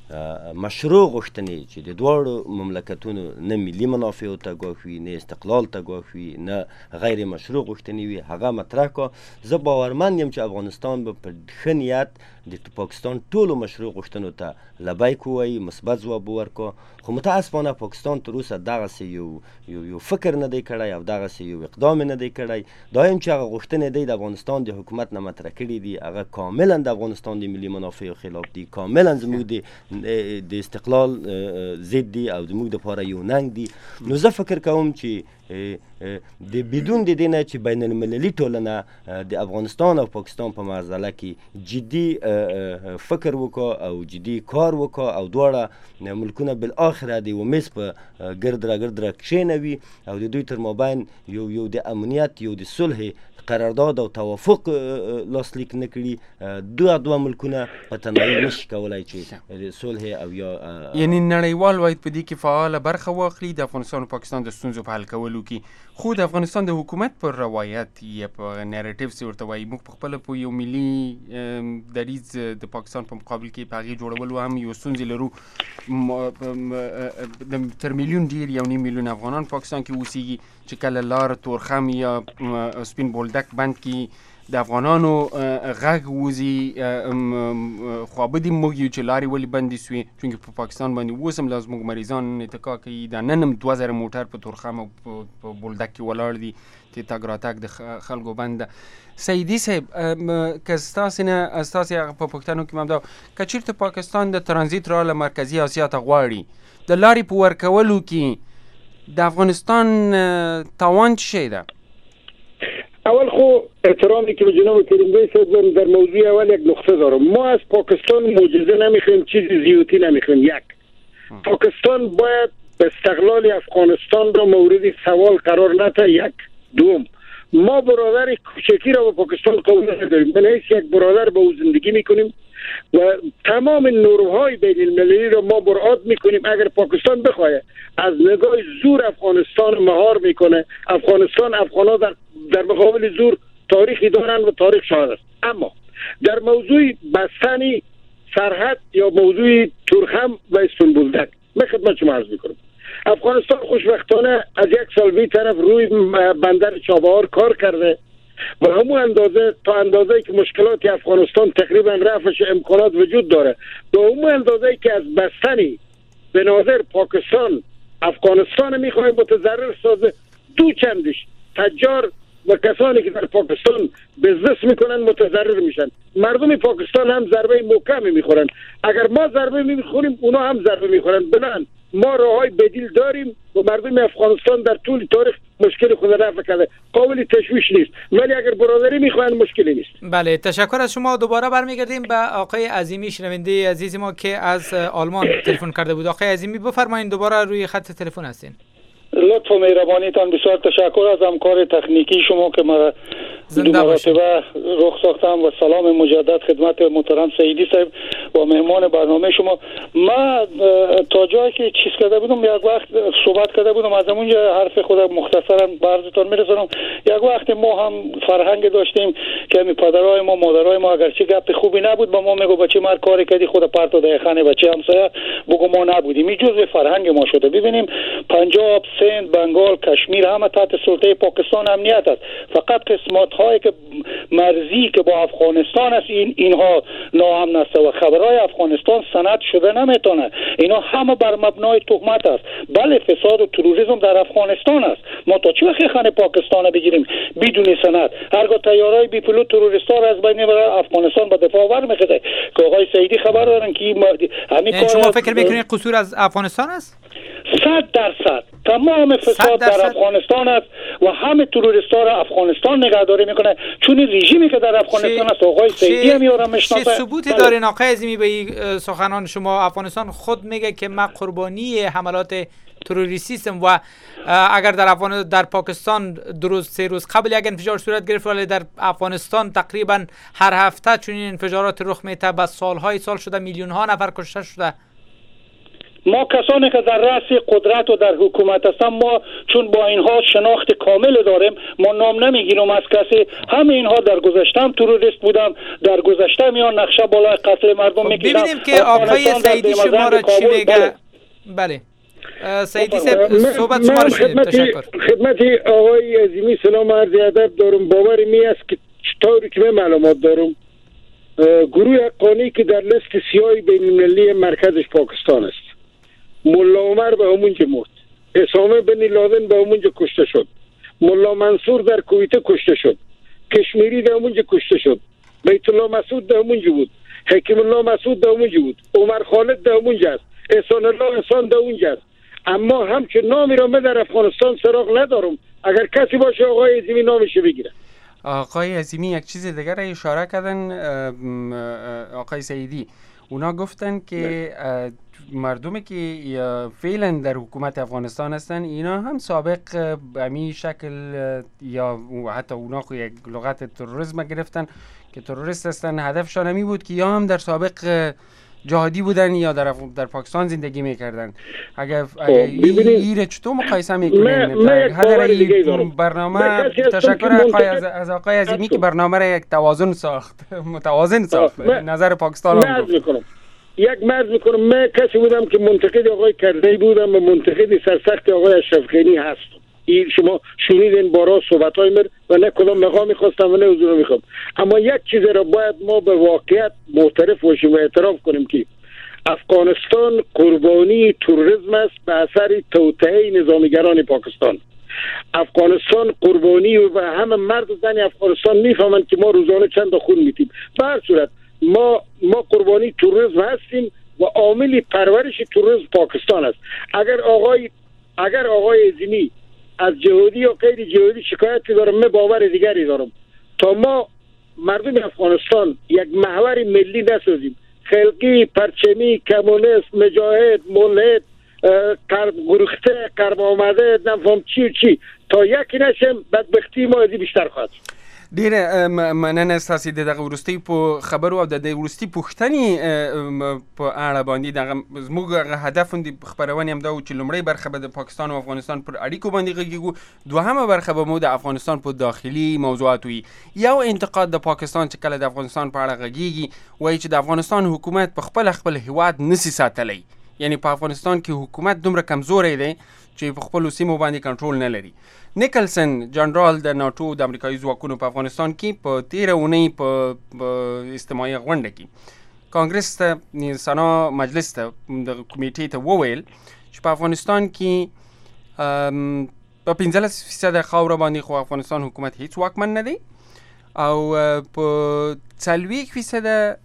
مشروع غوښتنې چې د دواړو مملکتونو نه ملي منافعو ته ګواښ وي، نه استقلال ته ګواښ وي، نه غیر مشروع غوښتنې وي، هغه مطرح کړه. زه باورمند یم چې افغانستان به په ښه نیت د پاکستان ټولو مشروع غوښتنو ته لبیک ووایي، مثبت ځواب ورکړه. خو متاسفانه پاکستان تر اوسه دغسې یو فکر نه دی کړی او دغسې یو اقدام نه دی کړی. دایم چې هغه غوښتنې دی د افغانستان د حکومت نه مطرح کړي دي، هغه کاملا د افغانستان د ملي منافعو خلاف دي، کاملا زموږ د استقلال ضد دي او زموږ دپاره یو ننګ دي. نو زه فکر کوم چې د بدون د دې نه چې بین المللي ټولنه د افغانستان او پاکستان په معضله کې جدي فکر وکړه او جدي کار وکړه او دواړه ملکونه بالاخره د یوه میز په ګرد را کښېنوي او د دوی تر مابین یو د امنیت، یو د صلح قرارداد او توافق لاسلیک نه کړي. دوه ملکونه په تنهایی نشي کولای چې صلح او یا یعنی نړیوال باید په دې کې فعاله برخه واخلي د افغانستان او پاکستان د ستونزو په حل کولو کې. خو د افغانستان د حکومت پر روایت یا په نیریټیو څه ورته وایي، موږ په خپله په یو ملي دریځ د پاکستان په مقابل کې په هغې جوړولو هم یو ستونزې لرو. تر میلیون ډېر 1.5 میلیون افغانان پاکستان کې اوسېږي چې کله لار تورخم یا سپین بولدک بند کې د افغانانو غږ وځي، خوابدي موږ یو چې لارې ولې بندې سوې، چونکې په پاکستان باندې اوس هم زموږ مریضان اتکا کوي. دا نن هم 2000 موټر په تورخم او په بولدک کې ولاړ دي چې تګ راتګ د خلکو بند ده. سیدي صاحب، که ستاسې نه ستاسې په پوښتنو کې هم دا که چېرته پاکستان د ترانزیت راه له مرکزي اسیا ته غواړي، د لارې په ورکولو کې د افغانستان تاوان څه شی ده؟ اول خو احترامی که به جناب کریمزی صاحب در موضوع اول یک نقطه دارم. ما از پاکستان معجزه نمیخوایم، چیزی زیوتی نمیخوایم. یک، پاکستان باید استقلال افغانستان را مورد سوال قرار نده. یک. دوم، ما برادر کوچکی را به پاکستان قبول نداریم. من حیث یک برادر با او زندگی میکنیم و تمام نورم‌های بین المللی را ما مراعات میکنیم. اگر پاکستان بخواد از نگاه زور افغانستان مهار میکنه، افغان‌ها در مقابل زور تاریخی دارن و تاریخ شاهد است. اما در موضوع بستنی سرحد یا موضوع تورخم و استانبولدک من خدمت شما عرض میکنم. افغانستان خوشبختانه از 1 سال بی طرف روی بندر چابهار کار کرده و همون اندازه تا اندازه‌ای که مشکلات افغانستان تقریبا رفعش امکانات وجود داره، به همون اندازه‌ای که از بستنی به نظر پاکستان افغانستان میخواد متضرر سازه. دو چندش تجار و کسانی که در پاکستان بزنس میکنن متضرر میشن. مردم پاکستان هم ضربه محکمی میخورن. اگر ما ضربه میخوریم اونا هم ضربه میخورن. بنان ما راههای بدیل داریم و مردم افغانستان در طول تاریخ مشکل خود رفع کرده، قابل تشویش نیست. ولی اگر برادری میخوان مشکلی نیست. بله، تشکر از شما. دوباره برمیگردیم به آقای عظیمی، شنونده عزیز ما که از آلمان تلفن کرده بود. آقای عظیمی بفرمایید، دوباره روی خط تلفن هستین. لطف و مهربانیتان بسیار تشکر از همکار تکنیکی شما که ما دو مرتبه رخ ساختم و سلام مجدد خدمت محترم سیدی صاحب و مهمان برنامه شما. ما تا جایی که چیز کرده بودم، یک وقت صحبت کرده بودم، از اونجا حرف خودم مختصرا براتون میرسونم. یک وقت ما هم فرهنگ داشتیم که می پدرای ما مادرای ما اگرچه گپ خوبی نبود با ما میگو بچه مار کاری کردی خود پرتو ده خانه بچه همسایه بگو ما نبودیم. این جزء فرهنگ ما شده. ببینیم پنجاب، سند، بنگال، کشمیر همه تحت سلطه پاکستان امنیت است. فقط قسمت هایی که مرزی که با افغانستان است اینها ناامن است و خبرهای افغانستان سند شده نمیتونه. اینا همه بر مبنای تهمت است. بله، فساد و تروریسم در افغانستان است. ما تا چه وقت خانه پاکستان بگیریم بدون سند؟ هرگاه طیارهای بی پیلوت تروریستا را از بین میبره، افغانستان به دفاع برمیخوره. که آقای سعیدی خبر دارن که همین کار. شما فکر میکنید قصور از افغانستان است؟ 100% تمام فساد در افغانستان است و همه تروریستا را افغانستان نگهداری میکنه، چون رژیمی که در افغانستان است آقای سعیدی هم یارم میشناسه. چه ثبوتی دارین آقای عظیمی به سخنان شما؟ افغانستان خود میگه که ما قربانی حملات تروریستیم و اگر در پاکستان 2-3 روز قبل یک انفجار صورت گرفت، ولی در افغانستان تقریبا هر هفته چنین انفجارات رخ میده. بس سالهای سال شده، میلیون ها نفر کشته شده. ما کسانی که در رأس قدرت و در حکومت هستیم، ما چون با اینها شناخت کامل داریم، ما نام نمیگیرم از کسی. همه اینها در گذشته هم تروریست بودن، در گذشته میان نقشه بالای قتل مردم میکشیدن. ببینیم که آقای سعیدی شما را چی میگه. بله سعیدی صحبت شما را شنیدیم. تشکر. خدمت آقای عظیمی سلام عرض ادب دارم. باور می است که طوری که من معلومات دارم گروه حقانی که در لیست سیاه بین‌المللی مرکزش پاکستان است، ملا عمر به همونجا مرد، اسامه بن لادن به همونجا کشته شد، ملا منصور در کویت کشته شد، کشمیری در همونجا کشته شد، بیت الله مسعود در همونجا بود، حکیم الله مسعود در همونجا بود، عمر خالد در همونجا است، احسان الله احسان در اونجا است. اما همچه نامی را من در افغانستان سراغ ندارم. اگر کسی باشه آقای عظیمی نامش بگیره. آقای عظیمی یک چیز دیگر را اشاره کردن آقای سعیدی. اونا گفتن که مردمی که فعلا در حکومت افغانستان هستن اینا هم سابق به همین شکل یا حتی اونا یک لغت تروریسم گرفتن که تروریست هستن. هدفشان همی بود که یا هم در سابق جهادی بودن یا در پاکستان زندگی میکردن. اگر این چطور مقایسه میکنین؟ هر این برنامه تشکر از آقای عظیمی که برنامه را یک متوازن ساخت نظر پاکستان هم گفت. یک مرز میکنم، من کسی بودم که منتقد آقای کرزی بودم و منتقد سرسخت آقای اشرف غنی هستم. این شما شنیدین بارها صحبت‌های من و نه کدام مقام می‌خواستم و نه حضور می‌خوام. اما یک چیز را باید ما به واقعیت معترف باشیم و اعتراف کنیم که افغانستان قربانی تروریسم است به اثر توطئه نظامیگران پاکستان. افغانستان قربانی و همه مرد و زن افغانستان میفهمند که ما روزانه چند خون میتیم. به هر صورت ما قربانی تروریسم هستیم و عامل پرورش تروریسم پاکستان است. اگر آقای عظیمی از جهادی یا غیر جهادی شکایتی دارم، من باور دیگری دارم. تا ما مردم افغانستان یک محور ملی نسازیم، خلقی، پرچمی، کمونیست، مجاهد، ملحد، گروخته، قرب آمده، نفهم چی تا یکی نشیم، بدبختی ما ازی بیشتر خواهد. ډیره مننه ستاسو د دغه وروستي په خبرو او د وروستي پوښتنې په اړه باندې دغه زموږ هدف د خبرونې هم دا و چې لومړی برخه به د پاکستان او افغانستان پر اړیکو باندې غږیږو، دوهمه برخه به مو د افغانستان په داخلي موضوعات وي. یو انتقاد د پاکستان چې کله د افغانستان په اړه غږیږي وایي چې د افغانستان حکومت په خپل هیواد نسی ساتلی، یعنی په افغانستان کې حکومت دومره کمزوری دی چې په خپل سیمو باندې کنټرول نه لري. نیکلسن جنرال د ناتو د امریکایي ځواکونو په افغانستان کې په 13 اونۍ په اجتماعي غونډه کې کانګرس ته سنا مجلس ته د کمیټې ته وویل چې په افغانستان کې په 15% خاوره باندې خو افغانستان حکومت هیڅ واکمن نه دی او په 40%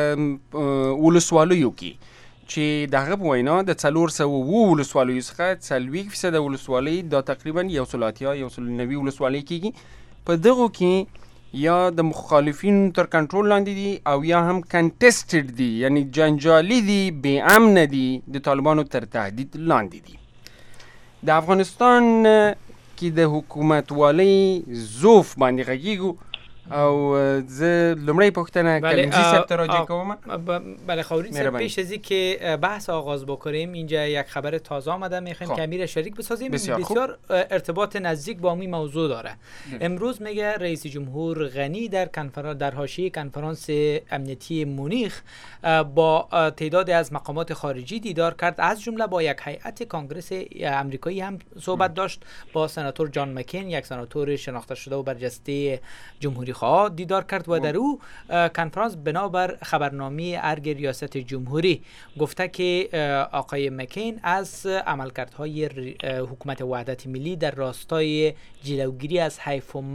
ولسوالیو کې چې دغه په وینا د 400 ولسوالیو څخه 40% ولسوالۍ دا تقریبا 190 ولسوالۍ کېږي. په دغه کې یا د مخالفین تر کنټرول لاندې دي او یا هم کنټسټډ دي، یعنی جنجالي دي، بې امنه دي، د طالبانو تر تهدید لاندې دي. د افغانستان کې د حکومتوالۍ ظوف باندې غږیږو او زه لومړی پوښتنه کلمزی صاحب ته راجع کوم. بله خورین صاحب، پیش از اینکه بحث آغاز بکنیم اینجا یک خبر تازه آمده میخوایم که امیر شریک بسازیم. بسیار ارتباط نزدیک با این موضوع داره. امروز میگه رئیس جمهور غنی در حاشیه کنفرانس امنیتی مونیخ با تعدادی از مقامات خارجی دیدار کرد، از جمله با یک هیئت کانگرس آمریکایی هم صحبت داشت، با سناتور جان مکین، یک سناتور شناخته شده و برجسته جمهوری خواه دیدار کرد و در او کنفرانس بنابر خبرنامه ارگ ریاست جمهوری گفته که آقای مکین از عملکردهای حکومت وحدت ملی در راستای جلوگیری از حیف و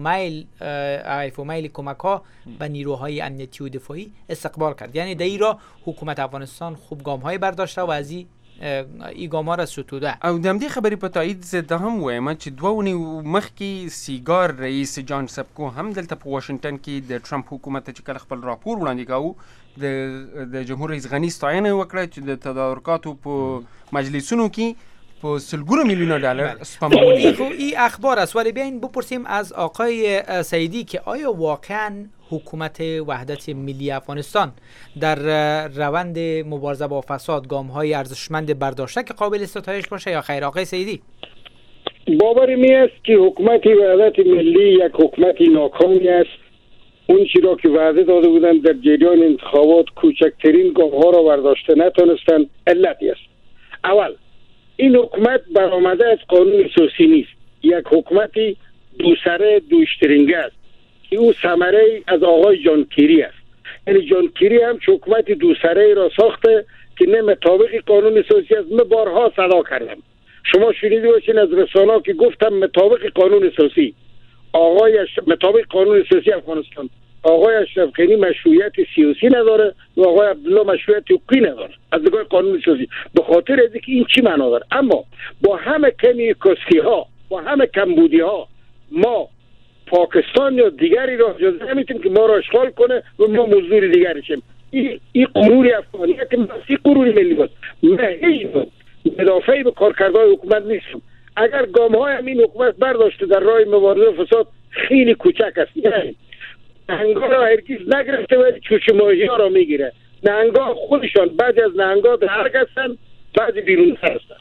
میل کمک‌ها به نیروهای امنیتی و دفاعی استقبال کرد. یعنی در ایرا حکومت افغانستان خوب گام‌های برداشته و از ای ګامار ستوده. او د دې خبرې په تایید زه هم وایم چې 2 ونې مخکې سیګار رئیس جان سبکو هم دلته په واشنگټن کې د ټرمپ حکومت چې کله خپل راپور وړاندې کاوه د جمهور رئیس غنی ستاینه وکړه چې د تدارکاتو په مجلسونو کې په سلګونو میلیون دلار سپمول. این اخبار است، ولی بیاین بپرسیم از آقای سعیدی که آیا واقعا حکومت وحدت ملی افغانستان در روند مبارزه با فساد گام‌های ارزشمند برداشته که قابل ستایش باشه یا خیر؟ آقای سیدی، باور می است که حکومت وحدت ملی یک حکومت ناکامی است. اون چیزی را که وعده داده بودند در جریان انتخابات کوچکترین گام‌ها را برداشته نتونستند. علتی است. اول، این حکومت برآمده از قانون اساسی نیست. یک حکومتی دو سره دو اشترینگه است که او ثمره از آقای جان کیری است. یعنی جان کیری هم حکومت دو سره را ساخته که نه مطابق قانون اساسی است. من بارها صدا کردم، شما شنیده باشین از رسانه‌ها که گفتم مطابق قانون اساسی، مطابق قانون اساسی افغانستان آقای اشرف غنی مشروعیت سیاسی نداره و آقای عبدالله مشروعیت حقوقی نداره از نگاه قانون اساسی. به خاطر از اینکه این چی معنا داره؟ اما با همه کمی کسکی ها، با همه کمبودی ها، ما پاکستان یا دیگری را اجازه نمیتیم که ما را اشغال کنه و ما مزدور دیگری شیم. این قرور افغانیت این قرور ملی بود. من هیچ مدافعی به کارکردهای حکومت نیستم. اگر گام‌های همین حکومت برداشته در راه مبارزه فساد خیلی کوچک است. یعنی نهنگا را هرگز نگرفته ولی چوچه ماهی‌ها را میگیره. نهنگا خودشان بعضی از نهنگا درک هستند، بعضی بیرون هستند.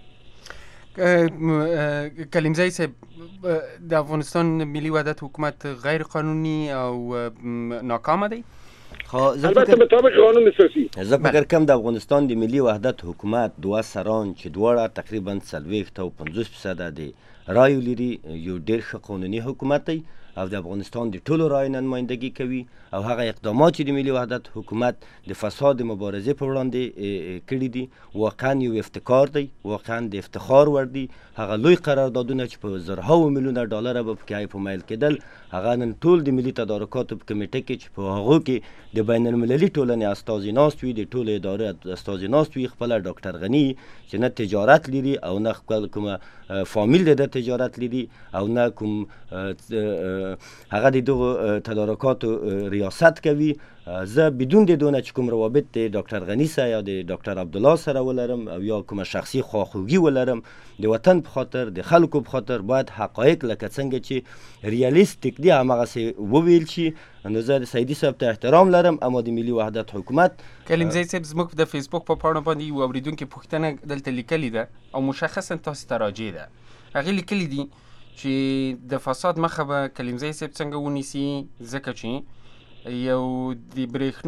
کلیمزی صاحب، د افغانستان ملی وحدت حکومت غیر قانونی او ناکام دی؟ البته مطابق قانون اساسی. زه فکر کوم د افغانستان د ملي وحدت حکومت دوه سران چې دواړه تقریبا 40% د رایو لري یو ډېر ښه قانوني حکومت دی او د افغانستان د ټولو رایو نمایندګي کوي او هغه اقدامات چې د ملي وحدت حکومت د فساد مبارزې په وړاندې کړي دي واقعا یو افتخار دی، واقعا د افتخار وړ دي. هغه لوی قراردادونه چې په زرهاو میلیونه ډالره به پکې په مایل کېدل، هغه نن ټول د ملي تدارکاتو په کمیټه کې چې په هغو کې د بین المللي ټولنې استازي ناست وي، د ټولو ادارې استازي ناست وي، خپله ډاکټر غني چې نه تجارت لري او نه خپل کومه فامیل د تجارت لري او نه کوم هغه د دغو تدارکاتو ریاست کوي. زه بدون د دونه چې کوم روابط د ډاکټر غني سره یا د ډاکټر عبدالله سره ولرم او یا کومه شخصي خواخوږي ولرم، د وطن په خاطر د خلکو په خاطر باید حقایق لکه څنګه چې ریالیستیک دي هماغسې وویل شي. نو زه د سیدي صاحب ته احترام لرم، اما د ملي وحدت حکومت کلیمزی صاحب زموږ د فیسبوک په پاڼه باندې یو اورېدونکي پوښتنه دلته لیکلې ده او مشخصا تاسو ته راجع ده. هغې لیکلي دي چې د فساد مخه به کلیمزی صاحب څنګه ونیسي، ځکه چې یو د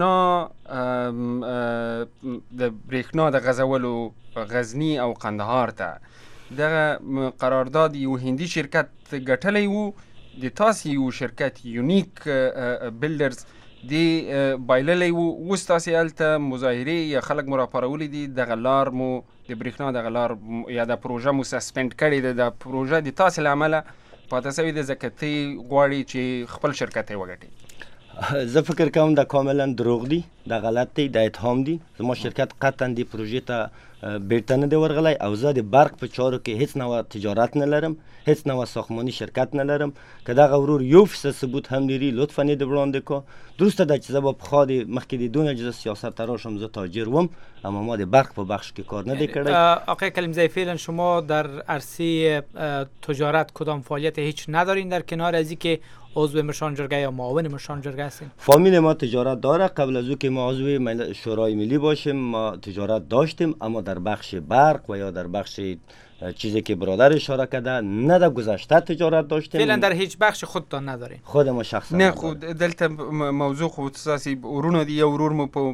برېښنا د غځولو غزنی او قندهار ته دغه قرارداد یو هندي شرکت ګټلی و، د تاسې یو شرکت یونیک بلډرز دی بایللی و. اوس تاسې هلته مظاهرې یا خلک مو راپارولی دي، دغه لار مو د برېښنا دغه لار یا د پروژه مو سسپینډ کړې ده، د پروژه د تاسې له امله پاته سوې ده ځکه ته غواړې چې خپل شرکت یې وګټې. زه فکر کوم دا کاملا دروغ دی، دا غلط دی، دا اتهام دی. زما شرکت قطعا دی پروژې ته بیرته نه دی ورغلی او زه د برق په چارو کې هیڅ نوع تجارت نه لرم، هیڅ نوع ساختماني شرکت نه لرم. که دغه ورور 1% ثبوت هم لري لطفا یې د وړاندې کو. درسته ده چې زه به پخوا د مخکې د دونه چې زه سیاست راشم زه تاجر وم، اما ما د برق په بخش کې کار نه دی کړی. آقای کلیمزی، فعلا شما در عرصه تجارت کدام فعالیت هیچ ندارین در کنار از اینکه عضو مشانجرگاه یا معاون مشانجرگاه هستین؟ فامیل ما تجارت داره. قبل از او که ما عضو شورای ملی باشیم ما تجارت داشتیم، اما در بخش برق و یا در بخش چیزی که برادر اشاره کرده نه در گذشته تجارت داشتیم. فعلا در هیچ بخش خودتان ندارین؟ خود ما شخصا نه. خود دلته موضوع خود اساسی ورونه دی، یو ورور مو په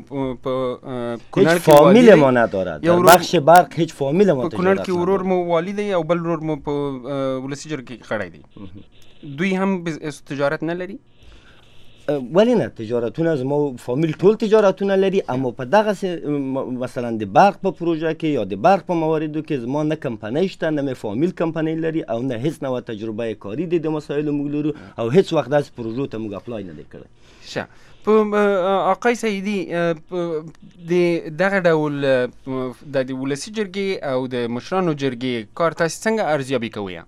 هیچ فامیل ما نداره. در بخش برق هیچ فامیل ما تجارت نداره. کې ورور مو والد دی او بل ورور مو په ولسی جرګه کې خړای دی. دوی هم تجارت نه لري؟ ولی نه، تجارتونه زما فامیل ټول تجارتونه لري، اما په دغه مثلا د برق په پروژه کې یا د برق په مواردو کې زما نه کمپنۍ شته، نه مې فامیل کمپنۍ لري او نه هیڅ نوع تجربه کاری د مسایلو موږ لرو او هیڅ وخت داسې پروژو ته موږ اپلای نه دی کړی. ښه. آقای سیدي، د دغه ډول د ولسي جرګې او د مشرانو جرګې کار تاسې څنګه ارزیابي کوئ؟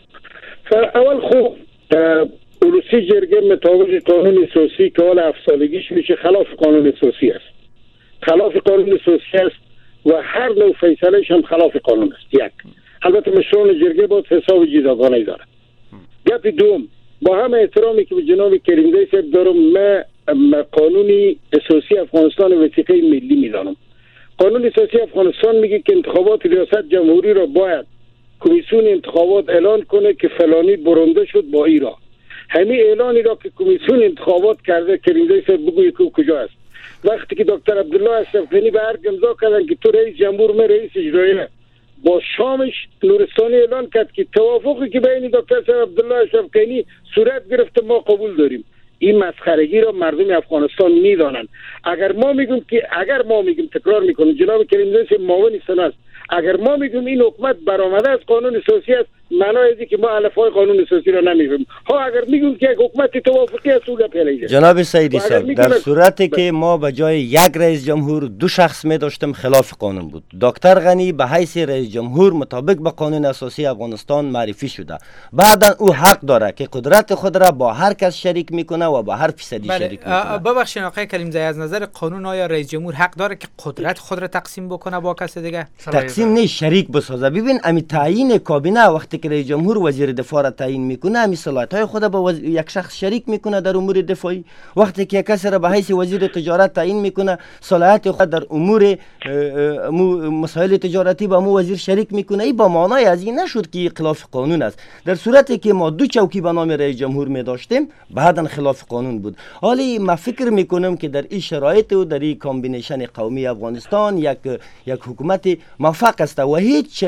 اول خو ولسی جرگه مطابق قانون اساسی که حال 7 سالگیش میشه خلاف قانون اساسی است، خلاف قانون اساسی است و هر نوع فیصلهش هم خلاف قانون است. یک، البته مشران جرگه باید حساب جداگانه داره. گپ دوم، با هم احترامی که به جناب کریمزی صاحب دارم، من قانون اساسی افغانستان وثیقه ملی میدانم. قانون اساسی افغانستان میگه که انتخابات ریاست جمهوری را باید کمیسیون انتخابات اعلان کنه که فلانی برنده شد با ایران. همین اعلانی را که کمیسیون انتخابات کرده کریمزی صاحب بگویه که کجا است. وقتی که دکتر عبدالله اشرفغانی به ارگ امضا کردن که تو رئیس جمهور، من رئیس اجرایی، با شامش نورستانی اعلان کرد که توافقی که بین دکتر عبدالله اشرفغانی صورت گرفته ما قبول داریم. این مسخرگی را مردم افغانستان میدانند. اگر ما میگیم تکرار میکنم، جناب کریمزی صاحب معاون سنا است، اگر ما میگیم این حکومت برآمده از قانون اساسی است، معنای اینه که ما الفبای قانون اساسی را نمیفهمیم. اگر میگیم که یک حکومت توافقی است، اون پیلیجه. جناب سیدی صاحب، در صورتی که ما به جای یک رئیس جمهور دو شخص می داشتیم خلاف قانون بود. دکتر غنی به حیث رئیس جمهور مطابق به قانون اساسی افغانستان معرفی شده. بعدا او حق داره که قدرت خود را با هر کس شریک میکنه و با هر فیصدی شریک میکنه. ببخشید آقای کریمزی، از نظر قانون آیا رئیس جمهور حق داره که قدرت خود را تقسیم بکنه با کس دیگه؟ تقسیم نه، شریک بسازه. ببین امی تعیین کابینه، وقتی که رئیس جمهور وزیر دفاع را تعیین میکنه، امی صلاحیت‌های خود با یک شخص شریک میکنه در امور دفاعی. وقتی که کسی را به حیث وزیر تجارت تعیین میکنه، صلاحیت خود در امور مسائل تجارتی با مو وزیر شریک میکنه. این با معنای از این نشد که خلاف قانون است. در صورتی که ما دو چوکی به نام رئیس جمهور می داشتیم، بعداً خلاف قانون بود. حالا ما فکر میکنم که در این شرایط و در این کامبینیشن قومی افغانستان یک حکومت موفق است و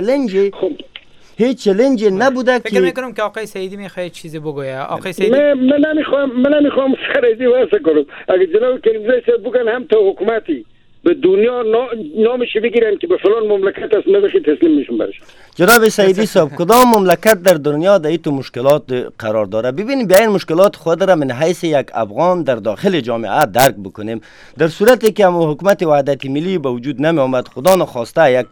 هیچ چالنجی نبوده. فکر میکنم که آقای سعیدی میخواد چیزی بگویه. آقای سعیدی، من نمیخوام سرایزی واسه کنم. اگه جناب کریمزی صاحب بگن هم تا حکومتی به دنیا نامش بگیرن که به فلان مملکت است، نمیشه تسلیم میشون برش. جناب سعیدی صاحب، کدام مملکت در دنیا در این مشکلات قرار داره؟ ببینید بیا این مشکلات خود را من حیث یک افغان در داخل جامعه درک بکنیم. در صورتی که حکومت وحدت ملی به وجود نمی آمد، خدا نخواسته یک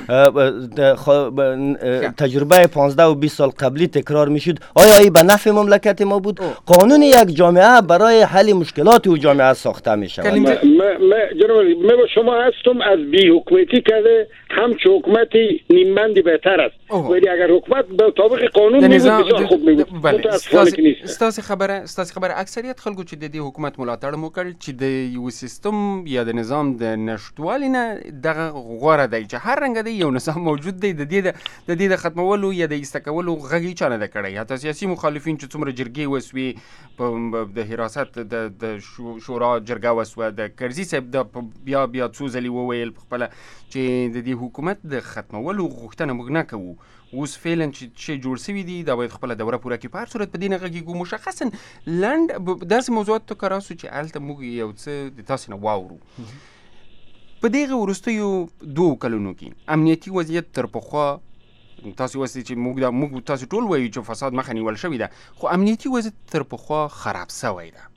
تجربه 15 و 20 سال قبلی تکرار میشد، آیا این به نفع مملکت ما بود؟ قانون یک جامعه برای حل مشکلات او جامعه ساخته می شود. من شما هستم از بی حکومتی کرده همچه حکومتی نیمبندی بهتر است. ولی اگر حکومت به طابق قانون میبود بسیار خوب میبود. ستاسو خبر اکثریت خلکو چې د دې حکومت ملاتړ مو کړ چې د یو سیستم یا د نظام د نشټوالي نه دغه غوړه دی چې هر رنګ دی یو نظام موجود دی د دې د ختمولو یا د استکولو غږی چانه د کړی. حتی سیاسي مخالفین چې څومره جرګې وسوي د حراست د شورا جرګه وسوه، د کرزي صاحب د بیا څو ځلې وویل خپل چې د دې حکومت د ختمولو غوښتنه موږ نه کوو. اوس فعلا چې جوړ شوي دي دا باید خپله دوره پوره کړي. په هر صورت په دې نه غږیږو. مشخصا لنډ داسې موضوعاتو ته که راسو چې هلته موږ یو څه د تاسې نه واورو. په دغه وروستیو 2 کلونو کې امنیتي وضعیت تر پخوا، تاسو وایئ چې موږ تاسو ټول وایو چې فساد مخه نیول شوې ده، خو امنیتي وضعیت تر پخوا خراب شوی ده.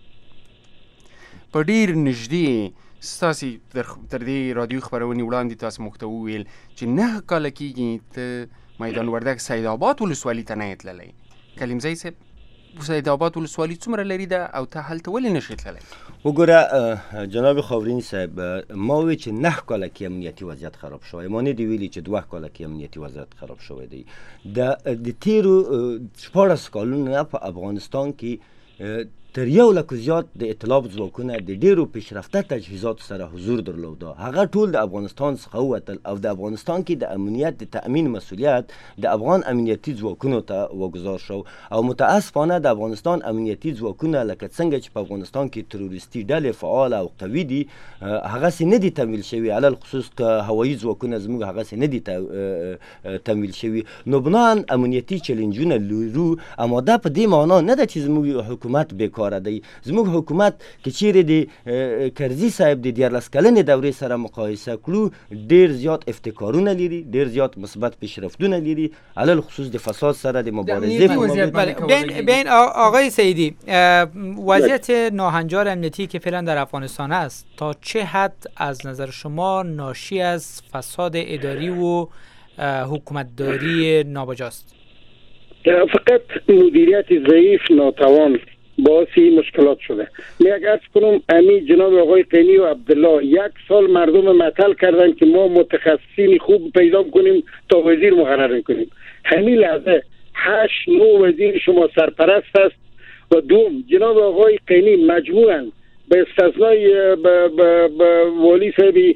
په ډېر نږدې ستاسې تر دې رادیو خپرونې وړاندې تاسو موږ ته وویل چې 9 کاله کېږي ته میدان وردګ سید آباد ولسوالي ته نه یې تللی. کلیمزی صاحب، سید آباد ولسوالي څومره لري ده او ته هلته ولې نشې تللی؟ وګوره جناب خاورین صاحب، ما وی چې 9 کاله کې امنیتي وضعیت خراب شوی، ما نه دی ویلي چې 2 کاله کې امنیتي وضعیت خراب شوی دی. د تیرو 14 کلونو په افغانستان کې تر 1 لک زیات د اطلاع ځواکونه د ډیرو پیشرفته تجهیزات سره حضور درلوده. هغه ټول د افغانستان څخه ووتل او د افغانستان کې د امنیت د تأمین مسؤلیت د افغان امنیتي ځواکونو ته وګزار شو. او متاسفانه د افغانستان امنیتي ځواکونه لکه څنګه چې په افغانستان کې تروریستي ډلې فعال او قوي دي، هغسې نه دي تمویل شوي. علل خصوص هوایي ځواکونه زموږ هغسې نه دي تمویل شوي. نو بنان امنیتي چلنجونه لرو، اما دا په دې معنا نه ده چې زموږ حکومت بیکاره دی. زموږ حکومت که چیرې د کرزي صاحب د 14 کلنې دورې سره مقایسه کړو، ډېر زیات ابتکارونه لري، ډېر زیات مثبت پیشرفتونه لري، علل خصوص د فساد سره د مبارزه. بین آقای سعیدی، وضعیت ناهنجار امنیتی که فعلا در افغانستان است تا چه حد از نظر شما ناشی از فساد اداری و حکومتداری نابجاست؟ فقط مدیریت ضعیف ناتوان باعث مشکلات شده. من عرض کنم امی جناب آقای قینی و عبدالله 1 سال مردم معطل کردن که ما متخصصین خوب پیدا کنیم تا وزیر مقرر کنیم. همین لحظه 8-9 وزیر شما سرپرست است و دوم جناب آقای قینی مجموعاً به استثنای والی صاحب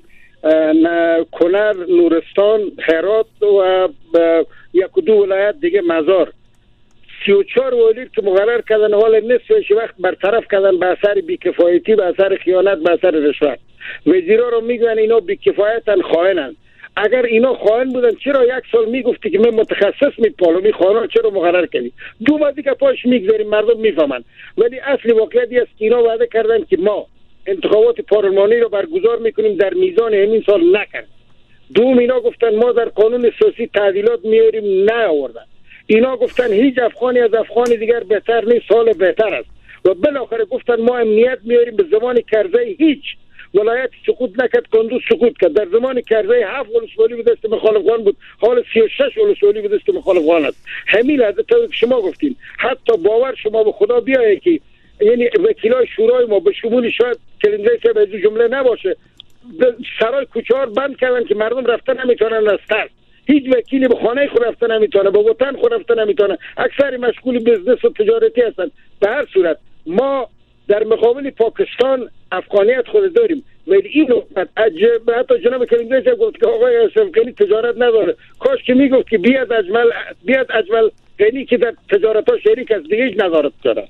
کنر، نورستان، هرات و یک دو ولایت دیگه مزار 34 والی که مقرر کردن حال نصفش وقت برطرف کردن به اثر بیکفایتی، به اثر خیانت، به اثر رشوت. وزیرا رو میگن اینا بیکفایتن، خائنن. اگر اینا خائن بودن چرا یک سال میگفتی که من متخصص میپالم این خائنا چرا مقرر کردی؟ دو بعد دیگه پاش میگذاریم مردم میفهمن. ولی اصلی واقعیتی است که اینا وعده کردن که ما انتخابات پارلمانی رو برگزار میکنیم، در میزان همین سال نکرد. دوم اینا گفتن ما در قانون اساسی تعدیلات میاریم، نیاوردن. اینا گفتن هیچ افغانی از افغان دیگر بهتر نیست، سال بهتر است. و بالاخره گفتن ما امنیت میاریم. به زمان کرزی هیچ ولایت سقوط نکرد، کندوز سقوط کرد. در زمان کرزی 7 ولسوالی به دست مخالفان بود، حال 36 ولسوالی به دست مخالفان است. همین از تا شما گفتین، حتی باور شما به خدا بیایه که یعنی وکیلای شورای ما به شمول شاید کلینزی صاحب از جمله نباشه، سرای کوچه‌ها بند کردن که مردم رفتن نمیتونن از ترس. هیچ وکیلی به خانه خود رفتن نمیتونه، به وطن خود رفتن نمیتونه. اکثر مشغول بزنس و تجارتی هستن. به هر صورت ما در مقابل پاکستان افغانیت خود داریم، ولی این نکته عجب. حتی جناب کلینزی صاحب گفت که آقای اشرف غنی تجارت نداره. کاش که میگفت که بیاد اجمل غنی که در تجارت‌ها شریک است دیگه هیچ نظارت کنه.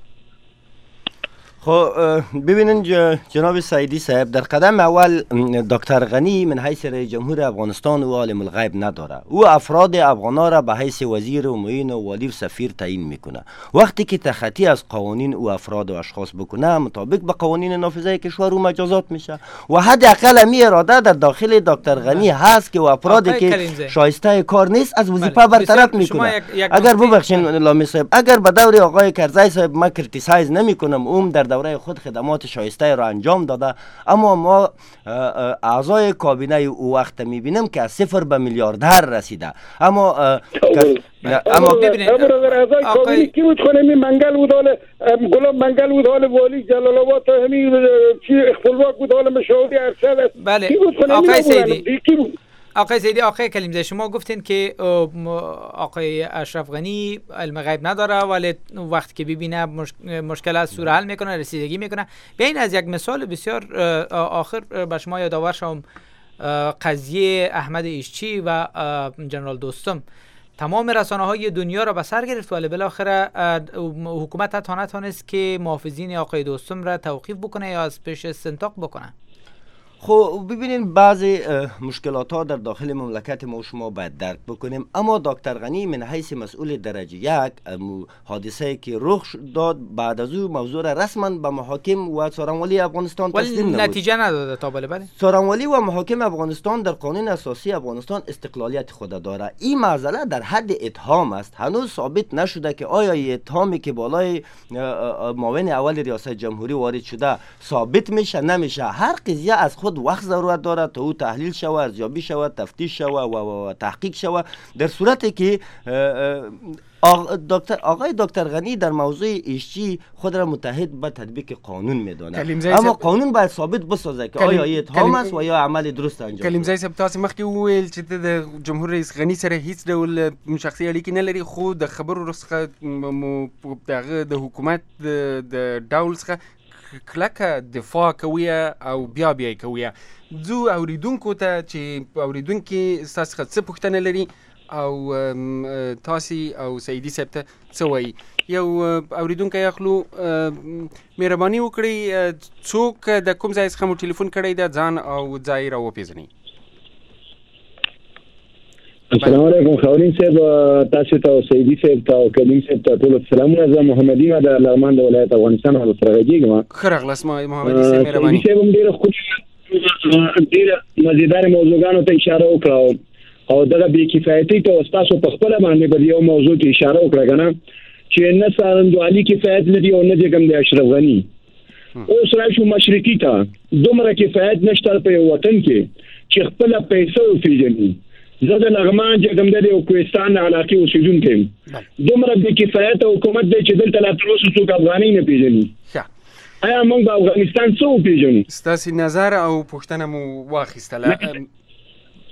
خب ببینین جناب سعیدی صاحب، در قدم اول دکتر غنی من حیث رئیس جمهور افغانستان و عالم الغیب نداره. او افراد افغانا را به حیث وزیر و معین و والی و سفیر تعیین میکنه. وقتی که تخطی از قوانین او افراد و اشخاص بکنه مطابق به قوانین نافذه کشور او مجازات میشه و حداقل می اراده در داخل دکتر غنی هست که و افرادی که شایسته کار نیست از وظیفه برطرف میکنه. اگر ببخشید لامی صاحب، اگر به دور آقای کرزی صاحب ما کریتیسایز نمیکنم، اون در دوره خود خدمات شایسته را انجام داده، اما ما اعضای کابینه او وقت میبینیم که از 0 به میلیاردر رسیده. اما ببینید اعضای کابینه کی بود؟ خانمی منگل بود، حال غلام منگل بود، حال والی جلال آباد، تا همین چی اخفلواک بود، حال مشاوری ارشد. بله آقای سیدی، آقای کلیمزاده، شما گفتین که آقای اشرف غنی علم غیب نداره ولی وقتی که ببینه مشکل از سور حل میکنه، رسیدگی میکنه. بیاین از یک مثال بسیار آخر به شما یادآور شم. قضیه احمد ایشچی و جنرال دوستم تمام رسانه های دنیا را به سر گرفت ولی بالاخره حکومت حتی نتونست که محافظین آقای دوستم را توقیف بکنه یا از پیش استنطاق بکنه. خب ببینین بعضی مشکلات ها در داخل مملکت ما شما باید درک بکنیم، اما دکتر غنی من حیث مسئول درجه 1 حادثه که رخ داد بعد از او موضوع را رسما به محاکم و څارنوالي افغانستان تسلیم نمود. نتیجه نداده تا بله. څارنوالي و محاکم افغانستان در قانون اساسی افغانستان استقلالیت خود داره. این معضله در حد اتهام است، هنوز ثابت نشده که آیا اتهامی که بالای معاون اول ریاست جمهوری وارد شده ثابت میشه نمیشه. هر قضیه از خود وقت ضرورت داره تا او تحلیل شود، ارزیابی شود، تفتیش شود و تحقیق شود. در صورتی که آقای دکتر غنی در موضوع ایشچی خود را متحد به تطبیق قانون میدونه، اما قانون باید ثابت بسازه که آیا اتهام است و یا عمل درست انجام. کلیمزاده صاحب تاسو مخکې وویل چې د جمهور رئیس غنی سره هیڅ ډول شخصي اړیکې نه لري، خو د خبرو څخه د حکومت د ډول څخه کلکه دفاع کوي او بیا کوي. ځو اوریدونکو ته چې اوریدونکي ستاسو څخه څه پوښتنه لري او تاسو او سعیدي صاحب ته څه وایي. یو اوریدونکی اخلو، مهرباني وکړئ څوک د کوم ځای څخه مو ټلیفون کړی ده ځان او ځای را وپېژنئ. السلام علیکم خاورین صاحب، تاسو ته سعیدي صاحب ته او کریم صاحب ته ټول سلامونه. زه محمدي ما د لغمان د ولایت افغانستان او سره غږیږم. ښه راغلاست محمدي صاحب، مهرباني. صاحب هم ډېره مزیدار موضوعګانو ته اشاره وکړه او دغه بې کفایتۍ ته تاسو په خپله باندې په یو موضوع کې اشاره وکړه که نه، چې نه څارندوالي کفایت لري او نه کوم د اشرف غني. اوس راشو مشرقي ته دومره کفایت نشته په یو وطن کې چې خپله پیسه وپېژني. زه د لغمان چې کوم دی او کوهستان علاقې اوسېدونکی یم. دومره بې کفایته حکومت دی چې دلته لا تر اوسه څوک افغانۍ نه پېژني. آیا موږ په افغانستان څه وپېژنو؟ ستاسې نظر او پوښتنه مو واخیستله.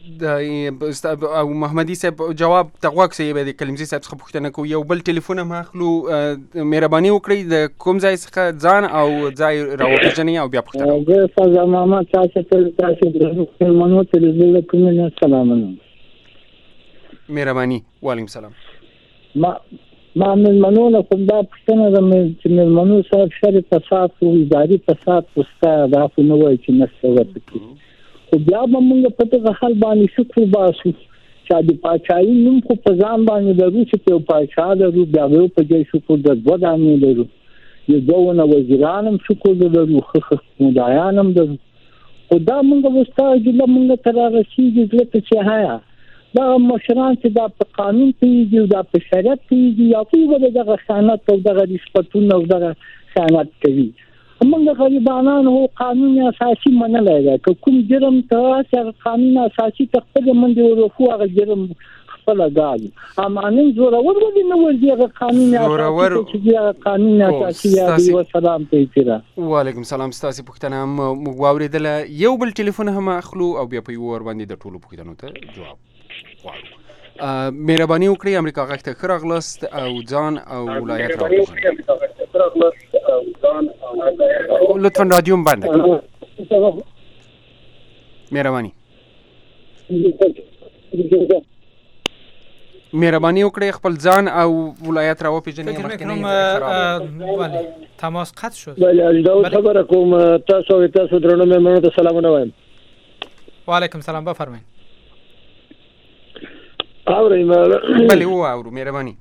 او محمدي صاحب جواب د غوږ سي به د کلمزي صاحب څخه پوښتنه کوو. یو بل ټلیفون هم اخلو. مهرباني وکړئ د کوم ځای څخه ځان او ځای راوپېژنئ او بیا پوښتنه وکړئ. زه فضا محمد تاسو د منو تلویزیون کوم سلامونه. مهرباني. وعلیکم السلام. ما ملمنو نه کوم دا پوښتنه ده چې ملمنو صاحب شر فساد او اداري فساد وستا دا خو نه وایي چې نشته ورته. خو بیا به موږ په دغه حال باندې شکر باسو چې د پاچاهي نوم خو په ځان باندې لرو چې په پاچا لرو، بیا به په دې شکر د دوه دانې لرو، د دوه وزیران هم شکر لرو، مدعیان هم لرو. خو دا موږ وستا جله موږ تر رسیږي ځکه چې هایا دا مشران چې دا په قانون پیږي او دا په شریعت پیږي یا کومه دغه خیانت او دغه رشوتونه او دغه خیانت کوي. موږ غریبانان هو قانون اساسي منلای دا کوم جرم ته چې قانون اساسي خپل منډي ورفو هغه جرم خپل غاړي امانن زورور ودی نو ورته قانون اساسي چې قانون اساسي دی. والسلام ته تیرا. وعلیکم السلام. ستاسو پوښتنه هم واوریدل. یو بل ټلیفون هم اخلو او بیا په یو ور باندې د ټولو پوښتنو ته جواب غواړو. مهرباني وکړئ امریکا غږ ته ښه راغلاست او ځان او ولایت راوپېژنئ. لطفا رادیو بند کړئ. مهرباني وکړئ خپل ځان او ولایت راوپېژنئ. تماس قطع شد. بله داود خبره کوم. تاسو درنو مېلمنو ته سلامونه وایم. وعلیکم السلام. بفرمایئ. اورئ بله واورو. مهرباني.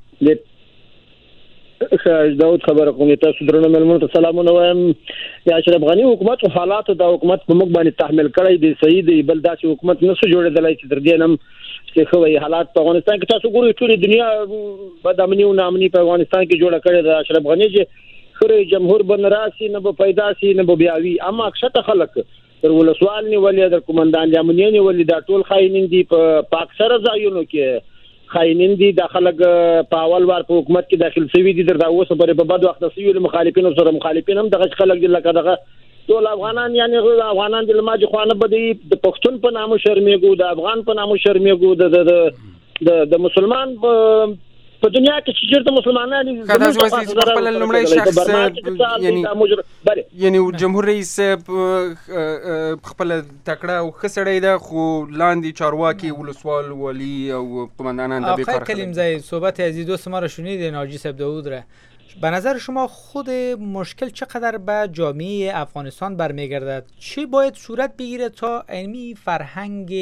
داود خبره کوم. تاسو درنو مېلمنو ته سلامونه وایم. یا اشرف غنی حکومت او حالات د حکومت په موږ باندې تحمل کړی دی. صحیح دی. بل داسې حکومت نشو جوړېدلی چې تر دې نم چې خوي حالات په افغانستان کې تاسو ګورئ ټول دنیا بدامنی او نامنی په افغانستان کې جوړه کړې ده. اشرف غنی چې خوري جمهور بن راسي نه به پیدا سي نه به بیاوي، اما اکثر خلک تر ولسوال نیولې د کومندان یامنی نیولې دا ټول خاینین دي په اکثر ځایونو کې خاینین دي. د خلک په اول وار په حکومت کې داخل شوی دي درته اوس په بد وخت سوي مخالفین سره مخالفین هم دغه خلک دي لکه دغه ټول افغانان یعنی افغانان د لماجی خوانه بده د پښتون په نامو شرمېګو، د افغان په نامو شرمېګو، د مسلمان په دنیا کې چې چیرته مسلمانان دي خپل لومړی شخص یعنی جمهور رئیس خپل تکړه او خسړی ده، خو لاندې چارواکی ولسوال ولی او قماندانان د بیکار کلمزای صحبت عزیز دوست ما را شنیدین ناجی صاحب داود را. به نظر شما خود مشکل چقدر به جامعه افغانستان برمیگردد؟ چی باید صورت بگیره تا علمی فرهنگ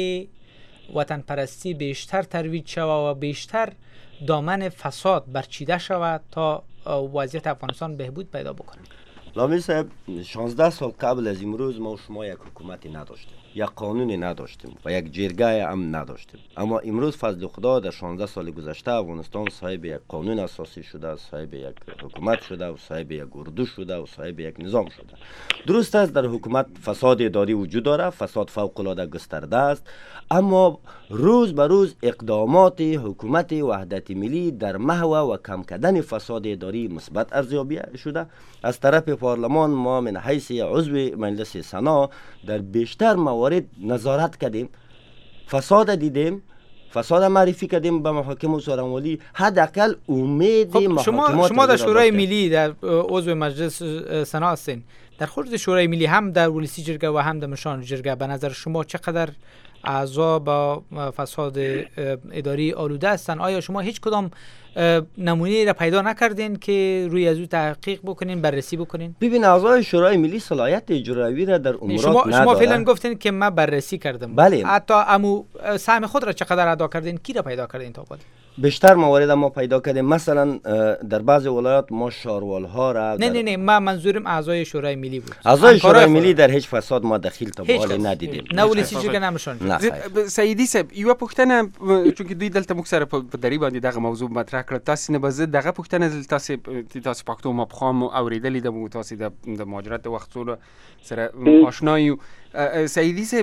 وطن پرستی بیشتر ترویج شود و بیشتر دامن فساد برچیده شود تا وضعیت افغانستان بهبود پیدا بکنه؟ لامی صاحب 16 سال قبل از امروز ما و شما یک حکومتی نداشتیم، یک قانونی نداشتیم و یک جرگه هم نداشتیم، اما امروز فضل خدا در 16 سال گذشته افغانستان صاحب یک قانون اساسی شده، صاحب یک حکومت شده و صاحب یک اردو شده و صاحب یک نظام شده. درست است در حکومت فساد اداری وجود داره، فساد فوق العاده گسترده است، اما روز به روز اقدامات حکومت وحدت ملی در محو و کم کردن فساد اداری مثبت ارزیابی شده. از طرف پارلمان ما من حیث عضو مجلس سنا در بیشتر موارد نظارت کردیم، فساد دیدیم، فساد معرفی کردیم به محاکم و سرانوالی. حداقل امید محاکمات شما در شورای ملی در عضو مجلس سنا هستین، در خود شورای ملی هم در ولسی جرگه و هم در مشان جرگه، به نظر شما چقدر اعضا با فساد اداری آلوده هستن؟ آیا شما هیچ کدام نمونه را پیدا نکردین که روی از او تحقیق بکنین، بررسی بکنین؟ ببین اعضای شورای ملی صلاحیت اجرایی را در امورات نداره. شما فعلا گفتین که من بررسی کردم. بله. حتی امو سهم خود را چقدر ادا کردین؟ کی را پیدا کردین تا بعد؟ بیشتر موارد ما پیدا کردیم. مثلا در بعض ولایات ما شاروال ها را نه من منظورم اعضای شورای ملی بود. اعضای شورای ملی در هیچ فساد ما دخیل تا به حال ندیدیم. نه ولسی جرګه نمشون. سیدی صاحب یو پوښتنه چې دوی دلته موږ سره په دری باندې دغه موضوع مطرح کړ، تاسو نه بزه دغه پوښتنه تاسو پښتو ما بخوام اوریدلې د تاسو د مهاجرت وخت سره آشنا یو. سیدی صاحب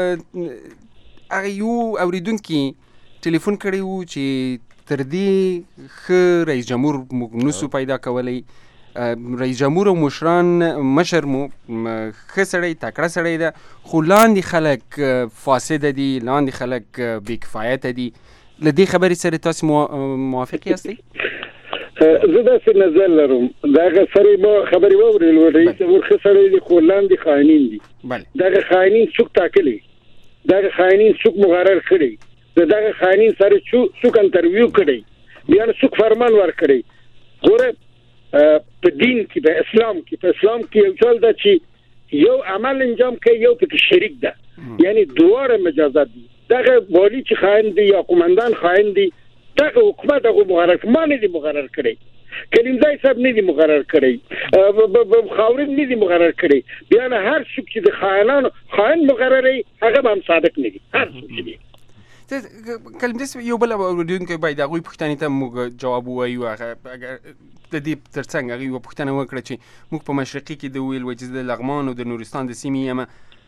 هغه یو اوریدونکو ټلیفون کړی وو چې تر دې ښه رئیس جمهور موږ نسو پیدا کولی، رئیس جمهور او مشران مشر مو ښه سړی تکړه سړی ده، خو لاندې خلک فاسد دي، لاندې خلک بې کفایته دي. له دې خبرې سره تاسو موافق یاستئ؟ زه داسې نظر لرم، دغه سړی ما خبرې واورېدلې، رئیس جمهور ښه سړی دی خو لاندې خاینین دي. دغه خاینین څوک ټاکلی؟ دغه خاینین څوک مقرر کړي؟ دغه خاینین سره څوک انټرویو کړي؟ بیا څوک فرمان ورکړي؟ ګوره په دین کې، په اسلام کې یو چل ده چې یو عمل انجام کوي، یو پکې شریک ده، یعنی دواړه مجازات دي. دغه والی چې خاین دی یا قومندان خاین دی، دغه حکومت هغه مقرر ما نه دی مقرر کړی، کلیمزای صاحب نه دی مقرر کړی، خاورین نه دی مقرر کړی. بیا هر څوک چې د خاین مقرري هغه هم صادق نه دی، هر څوک چې دی. کلمدې یو بل اورېدونکی باید هغوی پوښتنې ته موږ جواب ووایو. هغه د دې ترڅنګ هغې یوه پوښتنه وکړه چې موږ په مشرقي کې د ویل چې د لغمان او د نورستان د سیمې یم،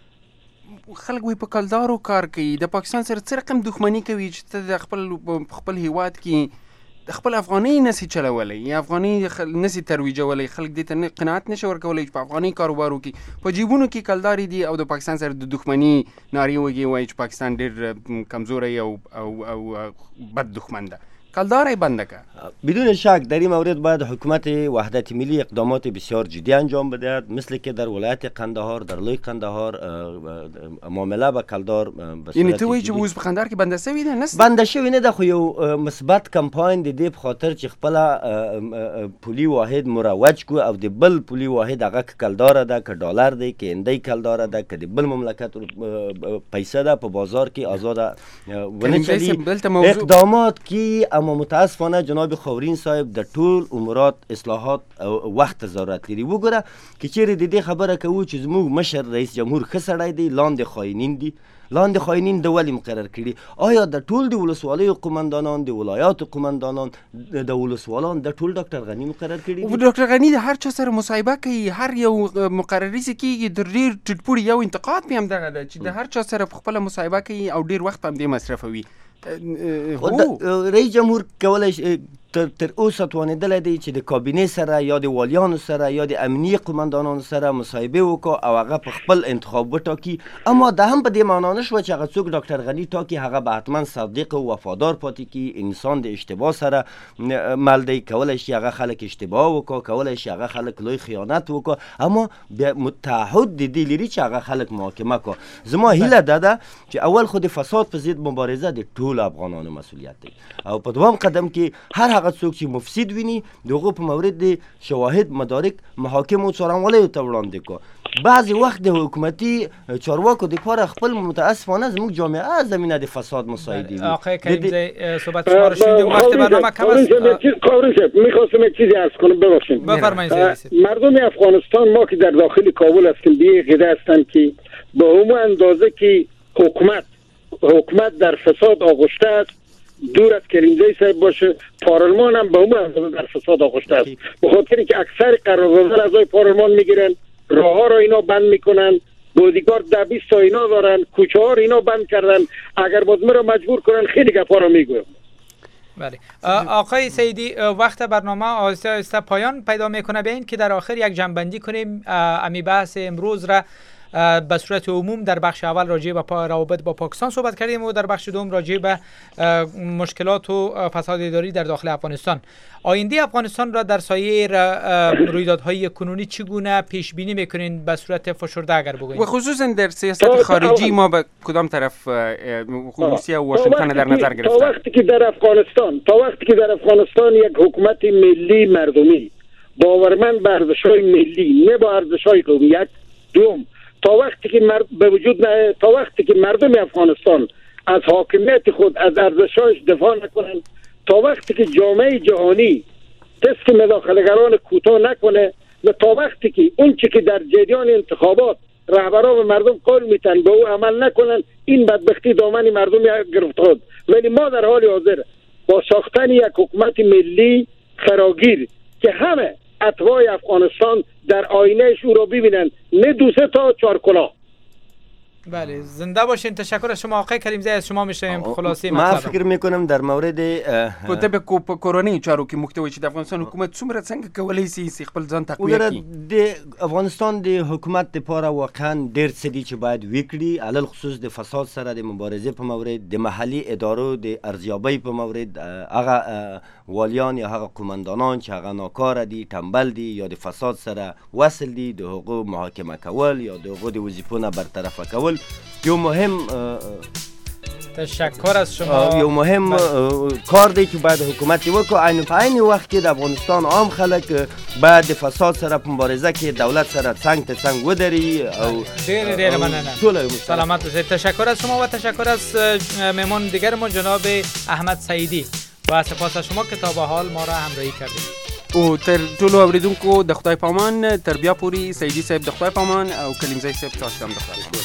خلک وایي په کلدارو کار کوي، د پاکستان سره څه رقم دښمني کوي چې ته د خپل هیواد کې د خپل افغانۍ نسي چلولی یا افغانۍ نسي ترویجولی، خلک دې ته قناعت نشي ورکولی چې په افغانۍ کاروبار وکړي، په جیبونو کې کلداري دي او د پاکستان سره د دښمني نارې وږي وایي چې پاکستان ډېر کمزوری او بد دښمن ده. کلدارای بنده که. بدون شک در این مورد باید حکومت وحدت ملی اقدامات بسیار جدی انجام بدهد، مثل که در ولایت قندهار، در لوی قندهار معامله با کلدار یعنی تو وایي چې اوس په قندهار کې بنده شوی ده؟ نست بنده شوی نه ده، خو یو مثبت کمپاین د دې په خاطر چې خپل پولی واحد مروج کو او د بل پولی واحد هغه کلدار ده، که ډالر ده، که هندۍ کلدار ده، که د بل مملکت پیسه ده په بازار کې آزاد ونه چلی. اقدامات کی اما متاسفانه جناب خاورین صاحب د ټول امورات اصلاحات وخت ضرورت لري. وګوره که چیرې د دې خبره کوو چې زموږ مشر رئیس جمهور ښه سړی دی، لاندې خاینین دي، لاندې خاینین د ولې مقرر کړي؟ آیا د ټول د ولسوالیو قومندانان، د ولایاتو قومندانان، د ولسوالان د ټول ډاکټر غنی مقرر کړي؟ ډاکټر غنی د هر چا سره مصاحبه کوي، هر یو مقرري چې کېږي د ډېر ټیټپوړي یو انتقاد مې همدغه ده چې د هر چا سره خپله مصاحبه کوي او ډېر وخت په همدې مصرفوي. رئیس جمهور کولای تر اوسه توانېدلی دی چې د کابینې سره یا د والیانو سره یا د امنیه قومندانانو سره مصاحبه وکړي او هغه په خپل انتخاب وټاکي، اما دا هم په دې معنا نه شوه چې هغه څوک ډاکټر غني ټاکي هغه به حتما صادق او وفادار پاتې کړي. انسان د اشتباه سره مل دی، کولی شي هغه خلک اشتباه وکړي، کولی شي هغه خلک لوی خیانت وکړي، اما تعهد د دې لري چې هغه خلک محاکمه کړي. زما هیله دا ده چې اول خو د فساد په ضد مبارزه د ټول افغانانو مسؤلیت دی، او په دوام قدم کې هر هغه څوک چې مفسد ویني دغه په مورد د شواهد مدارک محاکم او څارنوالۍ ته وړاندې کړه. بعضی وخت د حکومتي چارواکو لپاره خپل متاسفانه زموږ جامعه زمینه د فساد مساعدی وي. آقای کریمزی صحبت شما رو شنیدیم، وقت برنامه کم است. میخواستم یک چیزی عرض کنم، ببخشید. بفرمایید. مردم افغانستان ما که در داخل کابل هستیم به عقیده هستند که به همون اندازه که حکومت در فساد آغشته است، دور از کریمزی صاحب باشه، پارلمان هم به اون اندازه در فساد آغشته است، به خاطر اینکه اکثر قراردادها از پارلمان میگیرن، راه ها را اینا بند میکنن، بودیگارد 10-20 تا اینا دارن، کوچه ها را اینا بند کردن، اگر بازمه را مجبور کنن خیلی گپا را میگویم. بله آقای سیدی، وقت برنامه آهسته آهسته پایان پیدا میکنه، به این که در آخر یک جنبندی کنیم امی بحث امروز را. به صورت عموم در بخش اول راجع به روابط با پاکستان صحبت کردیم و در بخش دوم راجع به مشکلات و فساد اداری در داخل افغانستان. آینده افغانستان را در سایر رویدادهای کنونی چگونه پیش بینی میکنین به صورت فشرده اگر بگویید؟ و خصوصا در سیاست خارجی ما به کدام طرف روسیه و واشنگتن در نظر گرفته؟ تا وقتی که در افغانستان یک حکومت ملی مردمی باورمند به ارزش‌های ملی نه با ارزش‌های قومیت، دوم تا وقتی که مردم افغانستان از حاکمیت خود از ارزش‌هاش دفاع نکنن، تا وقتی که جامعه جهانی دست مداخله‌گران کوتاه نکنه و تا وقتی که اون چیزی که در جریان انتخابات رهبران و مردم قول میتن به او عمل نکنن، این بدبختی دامن مردم گرفته خود. ولی ما در حال حاضر با ساختن یک حکومت ملی فراگیر که همه اتباع افغانستان در آینهش او را ببینن، نه 2 تا 4 کلاه، بله زنده باشین. تشکر از شما آقای کریمزی. از شما میشنویم خلاصه ما مطلب. فکر میکنم در مورد په طبق کورونی چارو کې محتوی چې د افغانستان حکومت څومره څنګه کولی سي خپل ځان تقویه کړي. د افغانستان د حکومت لپاره واقعا ډېر څه دي چې باید وکړي، علل خصوص د فساد سره د مبارزه په مورد، د محلي ادارو د ارزیابۍ په مورد، هغه والیان یا هغه قومندانان چې هغه ناکاره دي، تنبل دي یا د فساد سره وصل دي، د حقوق محاکمه کول یا د حقوق د وظیفو نه برطرفه کول یو مهم تشکر از شما. یو مهم کار دی چې باید حکومت وکړي. په عین وخت کې د افغانستان عام خلک باید د فساد سره په مبارزه کې دولت سره څنګ ته څنګ ودري. او ډېر مننه. سلامت باشید. تشکر از شما و تشکر از مهمان دیگرمون جناب احمد سعیدی و سپاس از شما که تا به حال ما را همراهی کردید. او تر ټولو اوریدونکو د خدای پامان، تر بیا پوری سیدی صاحب د خدای پامان او کلیمزی صاحب تاسو هم د خدای پامان.